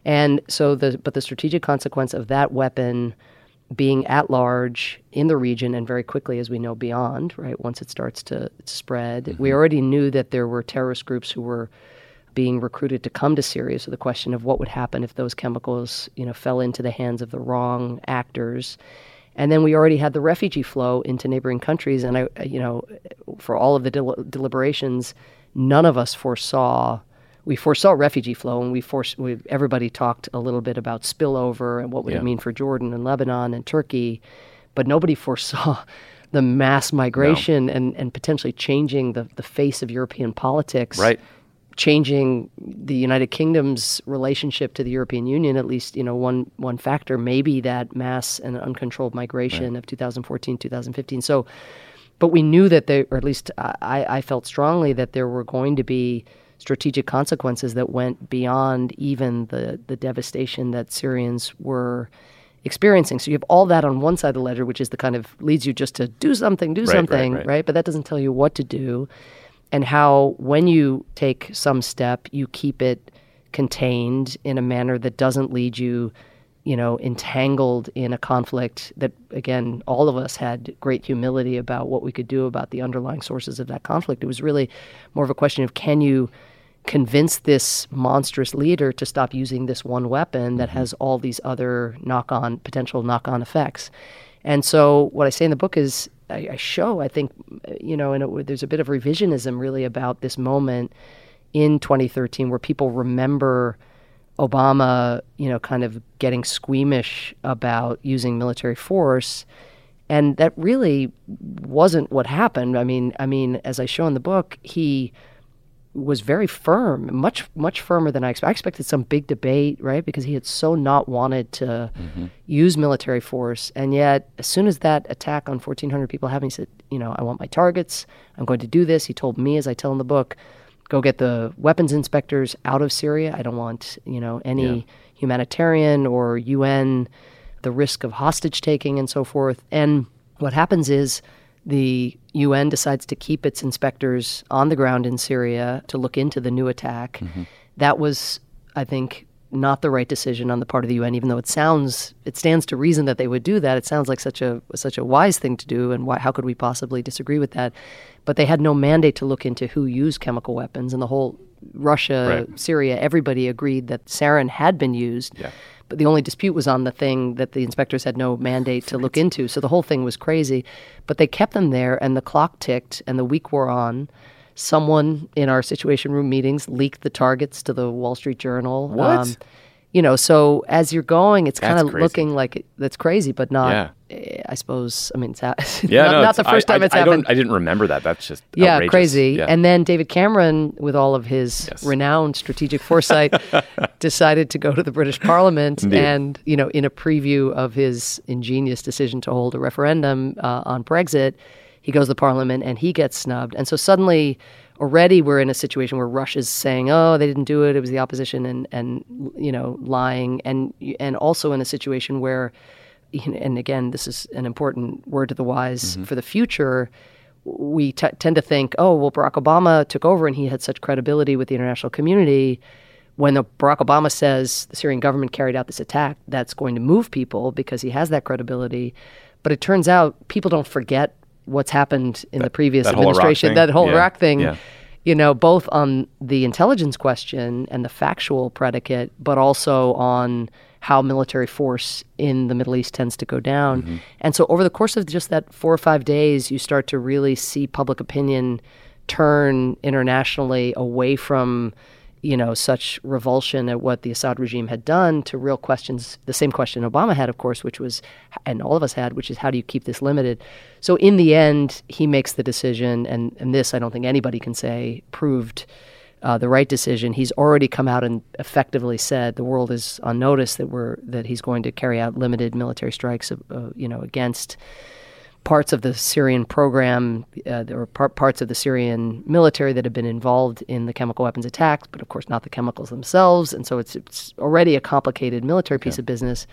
And so the but the strategic consequence of that weapon being at large in the region and very quickly, as we know, beyond, right, once it starts to spread. Mm-hmm. We already knew that there were terrorist groups who were being recruited to come to Syria. So the question of what would happen if those chemicals, you know, fell into the hands of the wrong actors. And then we already had the refugee flow into neighboring countries. And, I, you know, for all of the del- deliberations, none of us foresaw, we foresaw refugee flow, and we, force, we everybody talked a little bit about spillover and what would yeah. it mean for Jordan and Lebanon and Turkey. But nobody foresaw the mass migration no. and, and potentially changing the, the face of European politics. Right. Changing the United Kingdom's relationship to the European Union, at least, you know, one one factor may be that mass and uncontrolled migration right. of two thousand fourteen, two thousand fifteen. So, but we knew that there, or at least I, I felt strongly that there were going to be strategic consequences that went beyond even the, the devastation that Syrians were experiencing. So you have all that on one side of the ledger, which is the kind of leads you just to do something, do right, something, right, right. right? But that doesn't tell you what to do. And how, when you take some step, you keep it contained in a manner that doesn't lead you, you know, entangled in a conflict that, again, all of us had great humility about what we could do about the underlying sources of that conflict. It was really more of a question of, can you convince this monstrous leader to stop using this one weapon that has all these other knock-on, potential knock-on effects? And so what I say in the book is, I, I show, I think, you know, and it, there's a bit of revisionism really about this moment in twenty thirteen where people remember Obama, you know, kind of getting squeamish about using military force. And that really wasn't what happened. I mean, I mean, as I show in the book, he was very firm, much, much firmer than I expected. I expected some big debate, right? Because he had so not wanted to mm-hmm. use military force. And yet, as soon as that attack on fourteen hundred people happened, he said, you know, I want my targets. I'm going to do this. He told me, as I tell in the book, go get the weapons inspectors out of Syria. I don't want, you know, any yeah. humanitarian or U N, the risk of hostage taking and so forth. And what happens is the U N decides to keep its inspectors on the ground in Syria to look into the new attack. Mm-hmm. That was, I think, not the right decision on the part of the U N, even though it sounds, it stands to reason that they would do that. It sounds like such a such a wise thing to do, and why, how could we possibly disagree with that? But they had no mandate to look into who used chemical weapons, and the whole Russia, right. Syria, everybody agreed that sarin had been used. Yeah. But the only dispute was on the thing that the inspectors had no mandate to look into. So the whole thing was crazy. But they kept them there, and the clock ticked, and the week wore on. Someone in our Situation Room meetings leaked the targets to the Wall Street Journal. What? Um, you know, so as you're going, it's kind of crazy. looking like it, that's crazy, but not, yeah. I suppose, I mean, it's ha- yeah, not, no, not the first I, time I, it's I happened. Don't, I didn't remember that. That's just Yeah, outrageous. crazy. Yeah. And then David Cameron, with all of his yes. renowned strategic foresight, decided to go to the British Parliament Indeed. and, you know, in a preview of his ingenious decision to hold a referendum uh, on Brexit, he goes to the Parliament and he gets snubbed. And so suddenly, already we're in a situation where Russia's saying, oh, they didn't do it, it was the opposition, and, and you know, lying. And and also in a situation where, and again, this is an important word to the wise mm-hmm. for the future, we t- tend to think, oh, well, Barack Obama took over and he had such credibility with the international community. When the Barack Obama says the Syrian government carried out this attack, that's going to move people because he has that credibility. But it turns out people don't forget what's happened in that, the previous that administration, whole that whole yeah. Iraq thing, yeah. you know, both on the intelligence question and the factual predicate, but also on how military force in the Middle East tends to go down. Mm-hmm. And so over the course of just that four or five days, you start to really see public opinion turn internationally away from, you know, such revulsion at what the Assad regime had done to real questions, the same question Obama had, of course, which was, and all of us had, which is how do you keep this limited? So in the end, he makes the decision, and, and this, I don't think anybody can say, proved uh, the right decision. He's already come out and effectively said the world is on notice that we're that he's going to carry out limited military strikes, uh, you know, against parts of the Syrian program, uh, there were par- parts of the Syrian military that have been involved in the chemical weapons attacks, but of course not the chemicals themselves. And so it's it's already a complicated military piece yeah. of business.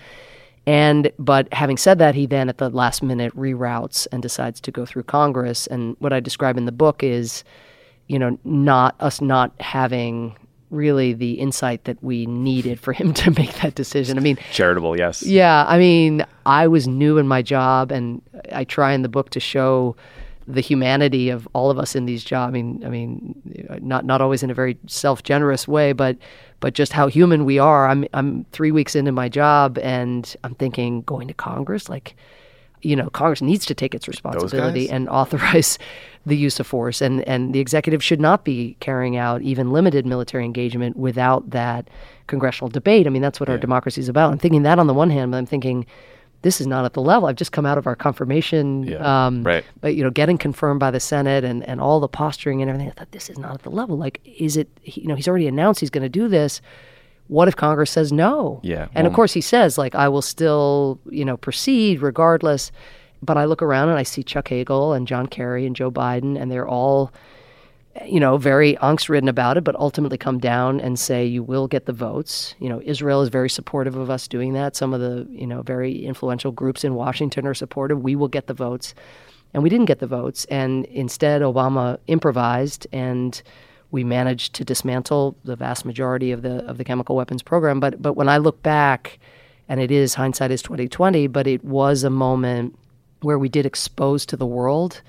And but having said that, he then at the last minute reroutes and decides to go through Congress. And what I describe in the book is, you know, not us not having really the insight that we needed for him to make that decision. I mean, charitable, yes. Yeah, I mean, I was new in my job, and I try in the book to show the humanity of all of us in these jobs. I mean, I mean, not not always in a very self-generous way, but but just how human we are. I'm I'm three weeks into my job, and I'm thinking, going to Congress, like, you know, Congress needs to take its responsibility and authorize the use of force, and and the executive should not be carrying out even limited military engagement without that congressional debate. I mean, that's what yeah. our democracy is about. I'm thinking that on the one hand, but I'm thinking, this is not at the level. I've just come out of our confirmation, yeah, um, right. but, you know, getting confirmed by the Senate and, and all the posturing and everything. I thought, this is not at the level. Like, is it, you know, he's already announced he's going to do this. What if Congress says no? Yeah. And well, of course he says, like, I will still, you know, proceed regardless. But I look around and I see Chuck Hagel and John Kerry and Joe Biden, and they're all, you know, very angst-ridden about it, but ultimately come down and say, you will get the votes. You know, Israel is very supportive of us doing that. Some of the, you know, very influential groups in Washington are supportive. We will get the votes. And we didn't get the votes. And instead, Obama improvised, and we managed to dismantle the vast majority of the of the chemical weapons program. But but when I look back, and it is, hindsight is twenty twenty, but it was a moment where we did expose to the world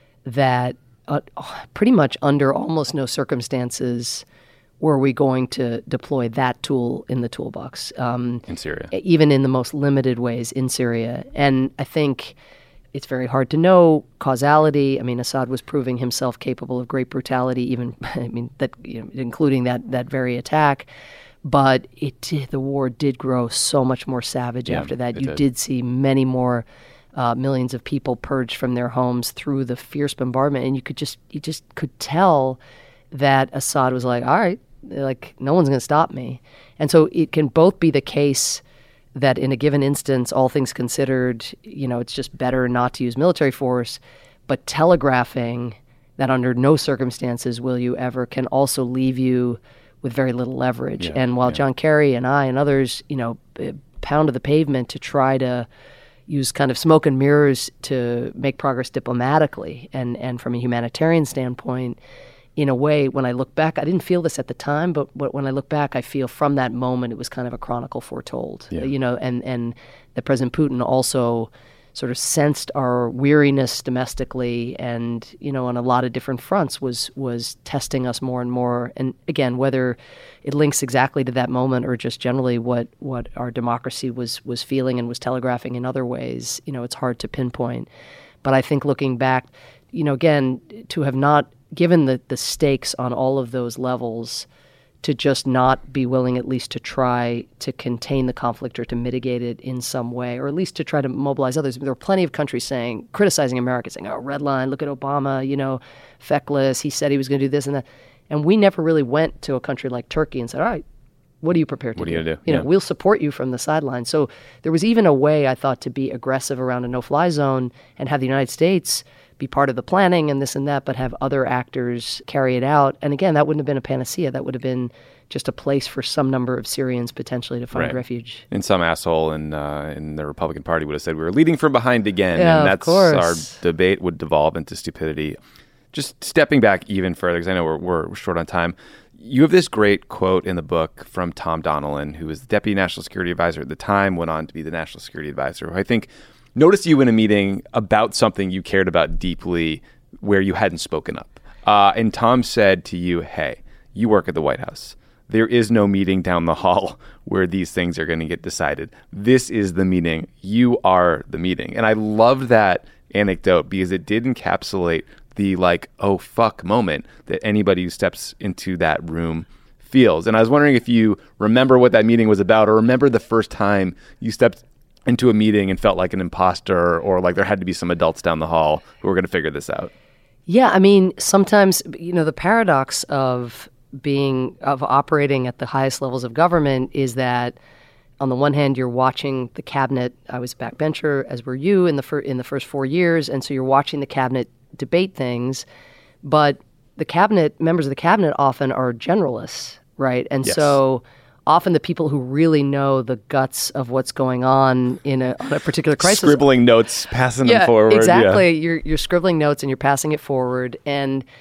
that Uh, pretty much under almost no circumstances were we going to deploy that tool in the toolbox. Um, in Syria. Even in the most limited ways in Syria. And I think it's very hard to know causality. I mean, Assad was proving himself capable of great brutality, even, I mean, that you know, including that that very attack. But it did, the war did grow so much more savage Yeah, after that. it You did. did see many more Uh, millions of people purged from their homes through the fierce bombardment, and you could just you just could tell that Assad was like, all right, like no one's going to stop me. And so it can both be the case that in a given instance, all things considered, you know, it's just better not to use military force, but telegraphing that under no circumstances will you ever can also leave you with very little leverage. Yeah, and while yeah. John Kerry and I and others, you know, pounded the pavement to try to use kind of smoke and mirrors to make progress diplomatically and, and from a humanitarian standpoint, in a way, when I look back, I didn't feel this at the time, but, but when I look back, I feel from that moment it was kind of a chronicle foretold. Yeah. You know, and, and that President Putin also sort of sensed our weariness domestically and, you know, on a lot of different fronts was was testing us more and more. And again, whether it links exactly to that moment or just generally what, what our democracy was was feeling and was telegraphing in other ways, you know, it's hard to pinpoint. But I think looking back, you know, again, to have not given the, the stakes on all of those levels, to just not be willing at least to try to contain the conflict or to mitigate it in some way, or at least to try to mobilize others. There were plenty of countries saying, criticizing America, saying, oh, red line, look at Obama, you know, feckless, he said he was going to do this and that. And we never really went to a country like Turkey and said, all right, what are you prepared to What do? are you going to do? You Yeah. know, we'll support you from the sidelines. So there was even a way, I thought, to be aggressive around a no-fly zone and have the United States be part of the planning and this and that, but have other actors carry it out. And again, that wouldn't have been a panacea. That would have been just a place for some number of Syrians potentially to find Right. refuge. And some asshole in uh, in the Republican Party would have said we were leading from behind again, Yeah, and of that's course. our debate would devolve into stupidity. Just stepping back even further, because I know we're, we're short on time. You have this great quote in the book from Tom Donilon, who was the Deputy National Security Advisor at the time, went on to be the National Security Advisor, who I think noticed you in a meeting about something you cared about deeply where you hadn't spoken up. Uh, and Tom said to you, hey, you work at the White House. There is no meeting down the hall where these things are going to get decided. This is the meeting. You are the meeting. And I loved that anecdote because it did encapsulate the like, oh, fuck moment that anybody who steps into that room feels. And I was wondering if you remember what that meeting was about, or remember the first time you stepped into a meeting and felt like an imposter, or like there had to be some adults down the hall who were going to figure this out. Yeah, I mean, sometimes, you know, the paradox of being, of operating at the highest levels of government is that on the one hand, you're watching the cabinet. I was a backbencher, as were you, in the, fir- in the first four years. And so you're watching the cabinet debate things. But the cabinet, members of the cabinet often are generalists, right? And Yes. so often the people who really know the guts of what's going on in a, on a particular crisis. Scribbling notes, passing yeah, them forward. Exactly. Yeah. You're, you're scribbling notes and you're passing it forward. And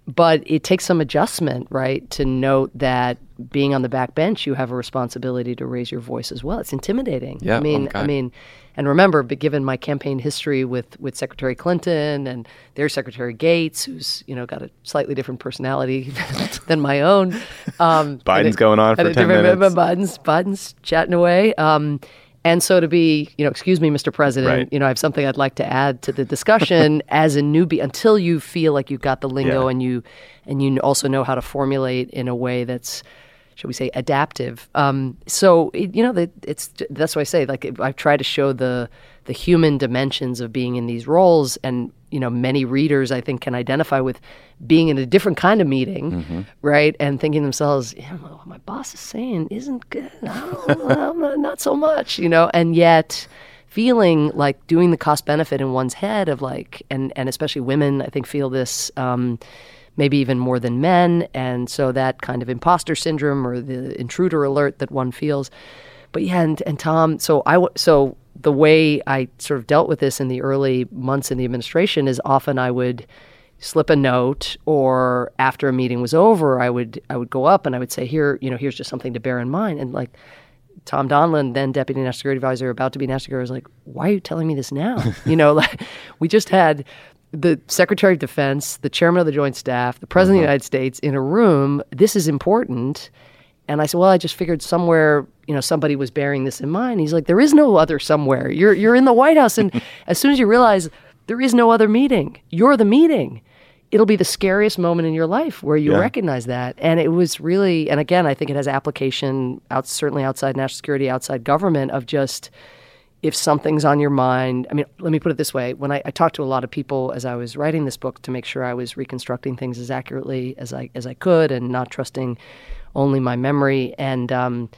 but it takes some adjustment, right, to note that being on the back bench, you have a responsibility to raise your voice as well. It's intimidating. Yeah, I mean, okay. I mean, and remember, but given my campaign history with, with Secretary Clinton and their Secretary Gates, who's, you know, got a slightly different personality than my own. Um, Biden's it, going on for ten minutes. Biden's, Biden's chatting away. Um, and so to be, you know, excuse me, Mister President, Right. you know, I have something I'd like to add to the discussion as a newbie until you feel like you've got the lingo Yeah. and you and you also know how to formulate in a way that's, shall we say, adaptive. Um, so it, you know, that it's that's why I say, like, I've tried to show the the human dimensions of being in these roles, and you know, many readers I think can identify with being in a different kind of meeting, mm-hmm. right, and thinking to themselves, yeah, well, what my boss is saying isn't good. No, not, not so much, you know, and yet feeling like doing the cost benefit in one's head of like, and and especially women, I think feel this. Um, maybe even more than men, and so that kind of imposter syndrome or the intruder alert that one feels. But yeah, and, and Tom, so I w- so the way I sort of dealt with this in the early months in the administration is often I would slip a note, or after a meeting was over, I would I would go up and I would say, here, you know, here's just something to bear in mind. And like Tom Donilon, then Deputy National Security Advisor, about to be National Security, was like, why are you telling me this now? You know, like we just had the Secretary of Defense, the Chairman of the Joint Staff, the President uh-huh. of the United States in a room. This is important. And I said, well, I just figured somewhere, you know, somebody was bearing this in mind. He's like, there is no other somewhere. You're you're in the White House. And as soon as you realize there is no other meeting, you're the meeting, it'll be the scariest moment in your life where you yeah. recognize that. And it was really, and again, I think it has application out certainly outside national security, outside government, of just, if something's on your mind, I mean, let me put it this way. When I, I talked to a lot of people as I was writing this book to make sure I was reconstructing things as accurately as I as I could and not trusting only my memory. And um,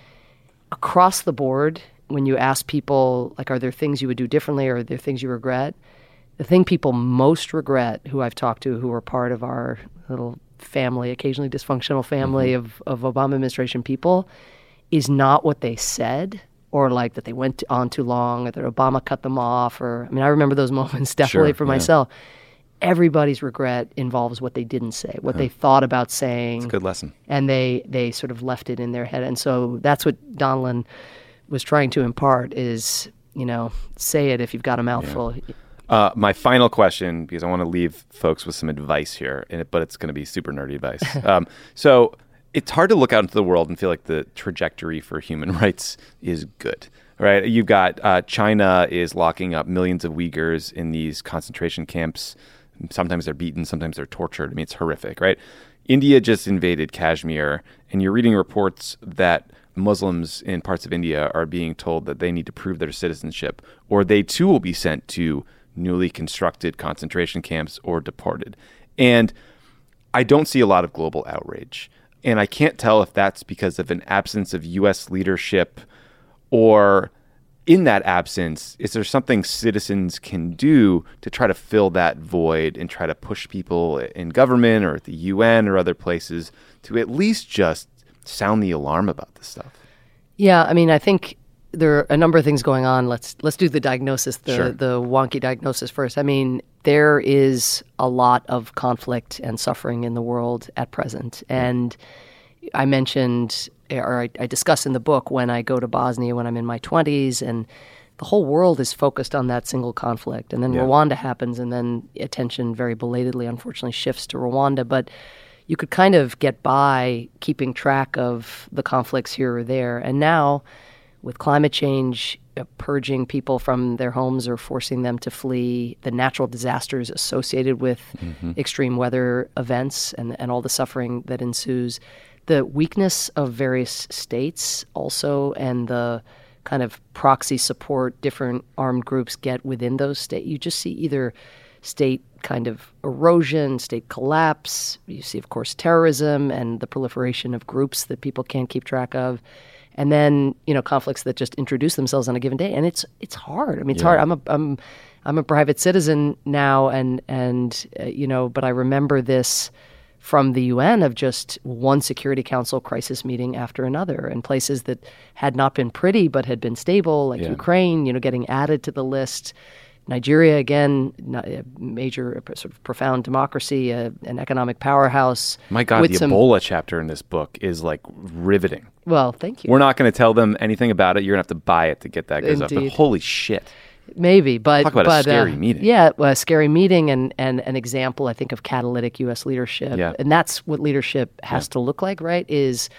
across the board, when you ask people, like, are there things you would do differently or are there things you regret? The thing people most regret, who I've talked to, who are part of our little family, occasionally dysfunctional family mm-hmm. of, of Obama administration people, is not what they said, or like that they went on too long, or that Obama cut them off, or, I mean, I remember those moments definitely Sure, for yeah. myself. Everybody's regret involves what they didn't say, what yeah. they thought about saying. It's a good lesson. And they, they sort of left it in their head. And so that's what Donilon was trying to impart is, you know, say it if you've got a mouthful. Yeah. Uh, my final question, because I want to leave folks with some advice here, and it, but it's going to be super nerdy advice. um, so it's hard to look out into the world and feel like the trajectory for human rights is good, right? You've got uh, China is locking up millions of Uyghurs in these concentration camps. Sometimes they're beaten, sometimes they're tortured. I mean, it's horrific, right? India just invaded Kashmir, and you're reading reports that Muslims in parts of India are being told that they need to prove their citizenship, or they too will be sent to newly constructed concentration camps or deported. And I don't see a lot of global outrage. And I can't tell if that's because of an absence of U S leadership, or in that absence, is there something citizens can do to try to fill that void and try to push people in government or at the U N or other places to at least just sound the alarm about this stuff? Yeah, I mean, I think there are a number of things going on. Let's let's do the diagnosis, the, sure. the wonky diagnosis first. I mean, there is a lot of conflict and suffering in the world at present. And I mentioned, or I, I discuss in the book, when I go to Bosnia when I'm in my twenties, and the whole world is focused on that single conflict. And then yeah. Rwanda happens, and then attention very belatedly, unfortunately, shifts to Rwanda. But you could kind of get by keeping track of the conflicts here or there. And now, with climate change uh, purging people from their homes or forcing them to flee, the natural disasters associated with mm-hmm. extreme weather events and, and all the suffering that ensues, the weakness of various states also, and the kind of proxy support different armed groups get within those states. You just see either state kind of erosion, state collapse. You see, of course, terrorism and the proliferation of groups that people can't keep track of. And then, you know, conflicts that just introduce themselves on a given day. And it's it's hard. I mean, it's yeah. hard. I'm a I'm I'm a private citizen now, and and uh, you know, but I remember this from the U N of just one Security Council crisis meeting after another, and places that had not been pretty but had been stable, like yeah. Ukraine, you know, getting added to the list. Nigeria, again, a major, sort of profound democracy, a, an economic powerhouse. My God, with the some, Ebola chapter in this book is like riveting. Well, thank you. We're not going to tell them anything about it. You're going to have to buy it to get that goes up. But Indeed. holy shit. Maybe, but Talk about but, a scary uh, meeting. Yeah, well, a scary meeting and, and an example, I think, of catalytic U S leadership. Yeah. And that's what leadership has Yeah. to look like, right? Is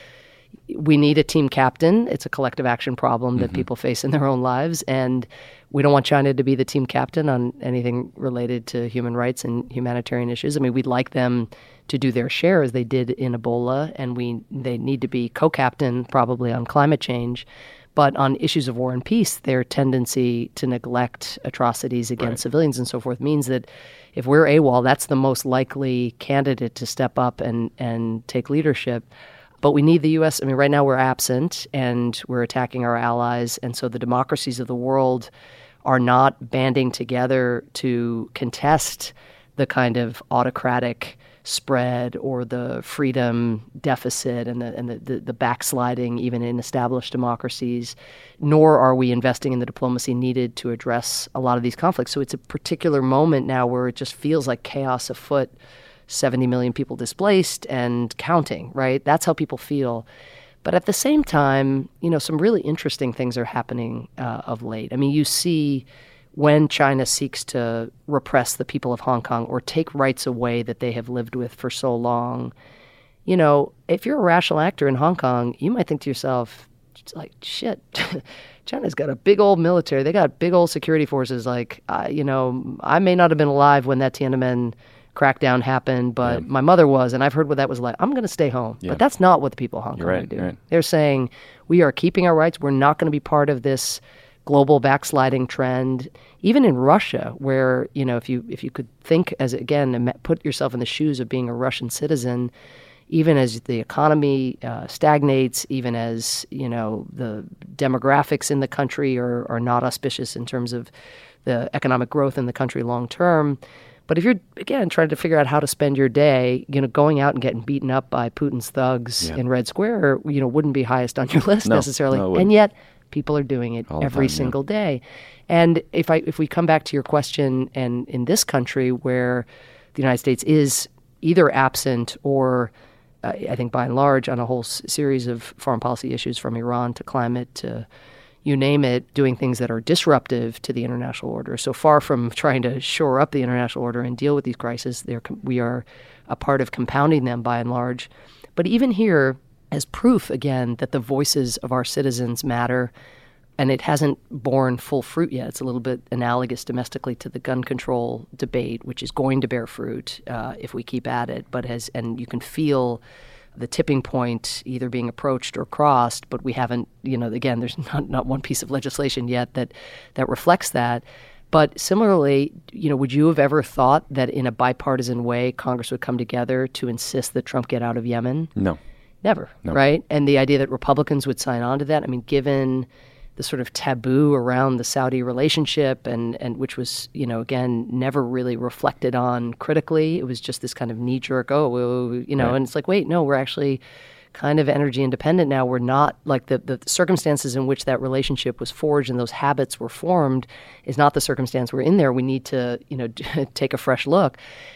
we need a team captain. It's a collective action problem that Mm-hmm. people face in their own lives. And we don't want China to be the team captain on anything related to human rights and humanitarian issues. I mean, we'd like them to do their share as they did in Ebola, and we they need to be co-captain probably on climate change. But on issues of war and peace, their tendency to neglect atrocities against Right. civilians and so forth means that if we're AWOL, that's the most likely candidate to step up and, and take leadership. But we need the U S. I mean, right now we're absent and we're attacking our allies. And so the democracies of the world are not banding together to contest the kind of autocratic spread or the freedom deficit and the and the, the, the backsliding even in established democracies, nor are we investing in the diplomacy needed to address a lot of these conflicts. So it's a particular moment now where it just feels like chaos afoot, seventy million people displaced and counting, right? That's how people feel. But at the same time, you know, some really interesting things are happening uh, of late. I mean, you see when China seeks to repress the people of Hong Kong or take rights away that they have lived with for so long, you know, if you're a rational actor in Hong Kong, you might think to yourself, it's like, shit, China's got a big old military. They got big old security forces. Like, uh, you know, I may not have been alive when that Tiananmen crackdown happened, but Yeah. my mother was, and I've heard what that was like. I'm going to stay home. Yeah. But that's not what the people of Hong You're Kong right, are doing. you're right. They're saying, we are keeping our rights. We're not going to be part of this global backsliding trend. Even in Russia, where, you know, if you if you could think as, again, ima- put yourself in the shoes of being a Russian citizen, even as the economy uh, stagnates, even as, you know, the demographics in the country are, are not auspicious in terms of the economic growth in the country long term. But if you're, again, trying to figure out how to spend your day, you know, going out and getting beaten up by Putin's thugs Yeah. in Red Square, you know, wouldn't be highest on your list No, necessarily. no, it wouldn't. And yet people are doing it All the every time, yeah. single day. And if I if we come back to your question, and in this country where the United States is either absent or, uh, I think by and large, on a whole s- series of foreign policy issues from Iran to climate to you name it, doing things that are disruptive to the international order. So far from trying to shore up the international order and deal with these crises, they're, com- we are a part of compounding them by and large. But even here, as proof, again, that the voices of our citizens matter, and it hasn't borne full fruit yet. It's a little bit analogous domestically to the gun control debate, which is going to bear fruit uh, if we keep at it. But has and you can feel the tipping point either being approached or crossed, but we haven't, you know, again, there's not, not one piece of legislation yet that that reflects that. But similarly, you know, would you have ever thought that in a bipartisan way, Congress would come together to insist that Trump get out of Yemen? No. Never, No. right? And the idea that Republicans would sign on to that, I mean, given the sort of taboo around the Saudi relationship, and, and which was, you know, again, never really reflected on critically. It was just this kind of knee-jerk, oh, well, you know, Right. and it's like, wait, no, we're actually kind of energy independent now. We're not, like the, the circumstances in which that relationship was forged and those habits were formed is not the circumstance we're in there. We need to, you know, take a fresh look.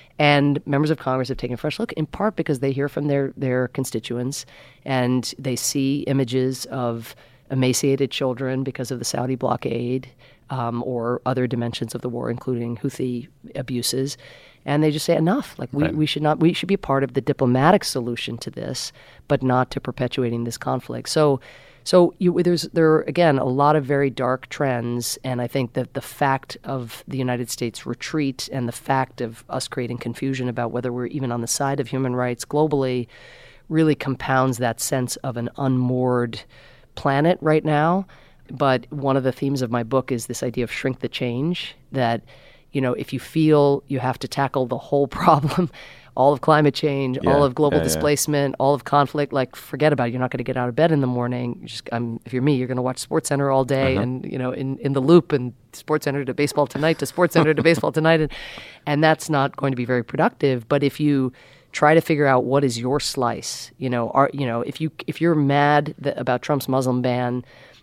And members of Congress have taken a fresh look, in part because they hear from their, their constituents and they see images of emaciated children because of the Saudi blockade um, or other dimensions of the war, including Houthi abuses. And they just say, enough. Like, we, Right. we should not, we should be part of the diplomatic solution to this, but not to perpetuating this conflict. So, so you, there's, there are, again, a lot of very dark trends. And I think that the fact of the United States retreat and the fact of us creating confusion about whether we're even on the side of human rights globally really compounds that sense of an unmoored planet right now. But one of the themes of my book is this idea of shrink the change, that, you know, if you feel you have to tackle the whole problem, all of climate change, Yeah, all of global yeah, yeah. displacement, all of conflict, like, forget about it. You're not going to get out of bed in the morning. You're just, I'm, if you're me, you're going to watch SportsCenter all day Uh-huh. and, you know, in, in the loop, and SportsCenter to Baseball Tonight to SportsCenter to Baseball Tonight. And, and that's not going to be very productive. But if you try to figure out what is your slice, you know, are, you know, if you if you're mad that, about Trump's Muslim ban,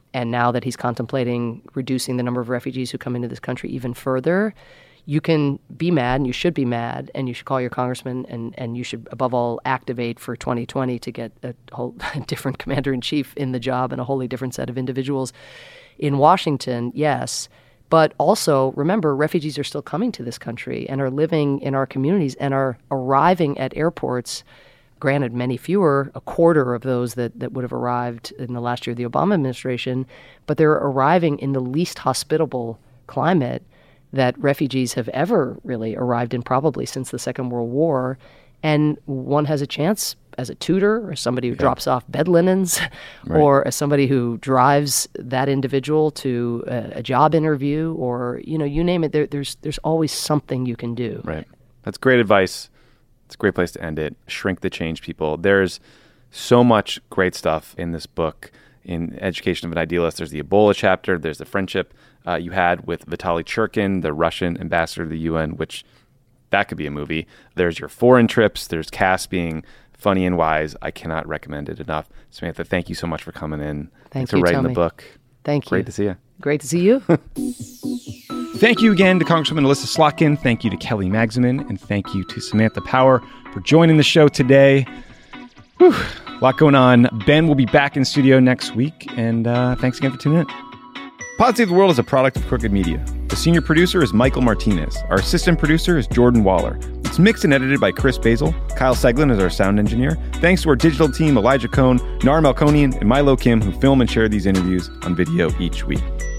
and now that he's contemplating reducing the number of refugees who come into this country even further, you can be mad, and you should be mad, and you should call your congressman, and, and you should, above all, activate for twenty twenty to get a whole different commander-in-chief in the job and a wholly different set of individuals in Washington, yes. But also, remember, refugees are still coming to this country and are living in our communities and are arriving at airports. Granted, many fewer, a quarter of those that, that would have arrived in the last year of the Obama administration, but they're arriving in the least hospitable climate that refugees have ever really arrived in, probably since the Second World War. And one has a chance as a tutor or somebody who yeah. drops off bed linens right. or as somebody who drives that individual to a, a job interview or, you know, you name it, there, there's there's always something you can do. Right. That's great advice. It's a great place to end it. Shrink the change, people. There's so much great stuff in this book. In Education of an Idealist, there's the Ebola chapter. There's the friendship uh, you had with Vitaly Churkin, the Russian ambassador to the U N, which that could be a movie. There's your foreign trips. There's Cass being funny and wise. I cannot recommend it enough. Samantha, thank you so much for coming in. Thank Thanks you, for writing Tommy. the book. Thank you. Great to see you. Great to see you. Thank you again to Congresswoman Elissa Slotkin. Thank you to Kelly Magsamen. And thank you to Samantha Power for joining the show today. Whew, a lot going on. Ben will be back in studio next week. And uh, thanks again for tuning in. Pod Save the World is a product of Crooked Media. The senior producer is Michael Martinez. Our assistant producer is Jordan Waller. It's mixed and edited by Chris Basil. Kyle Seglin is our sound engineer. Thanks to our digital team, Elijah Cohn, Nar Melkonian, and Milo Kim, who film and share these interviews on video each week.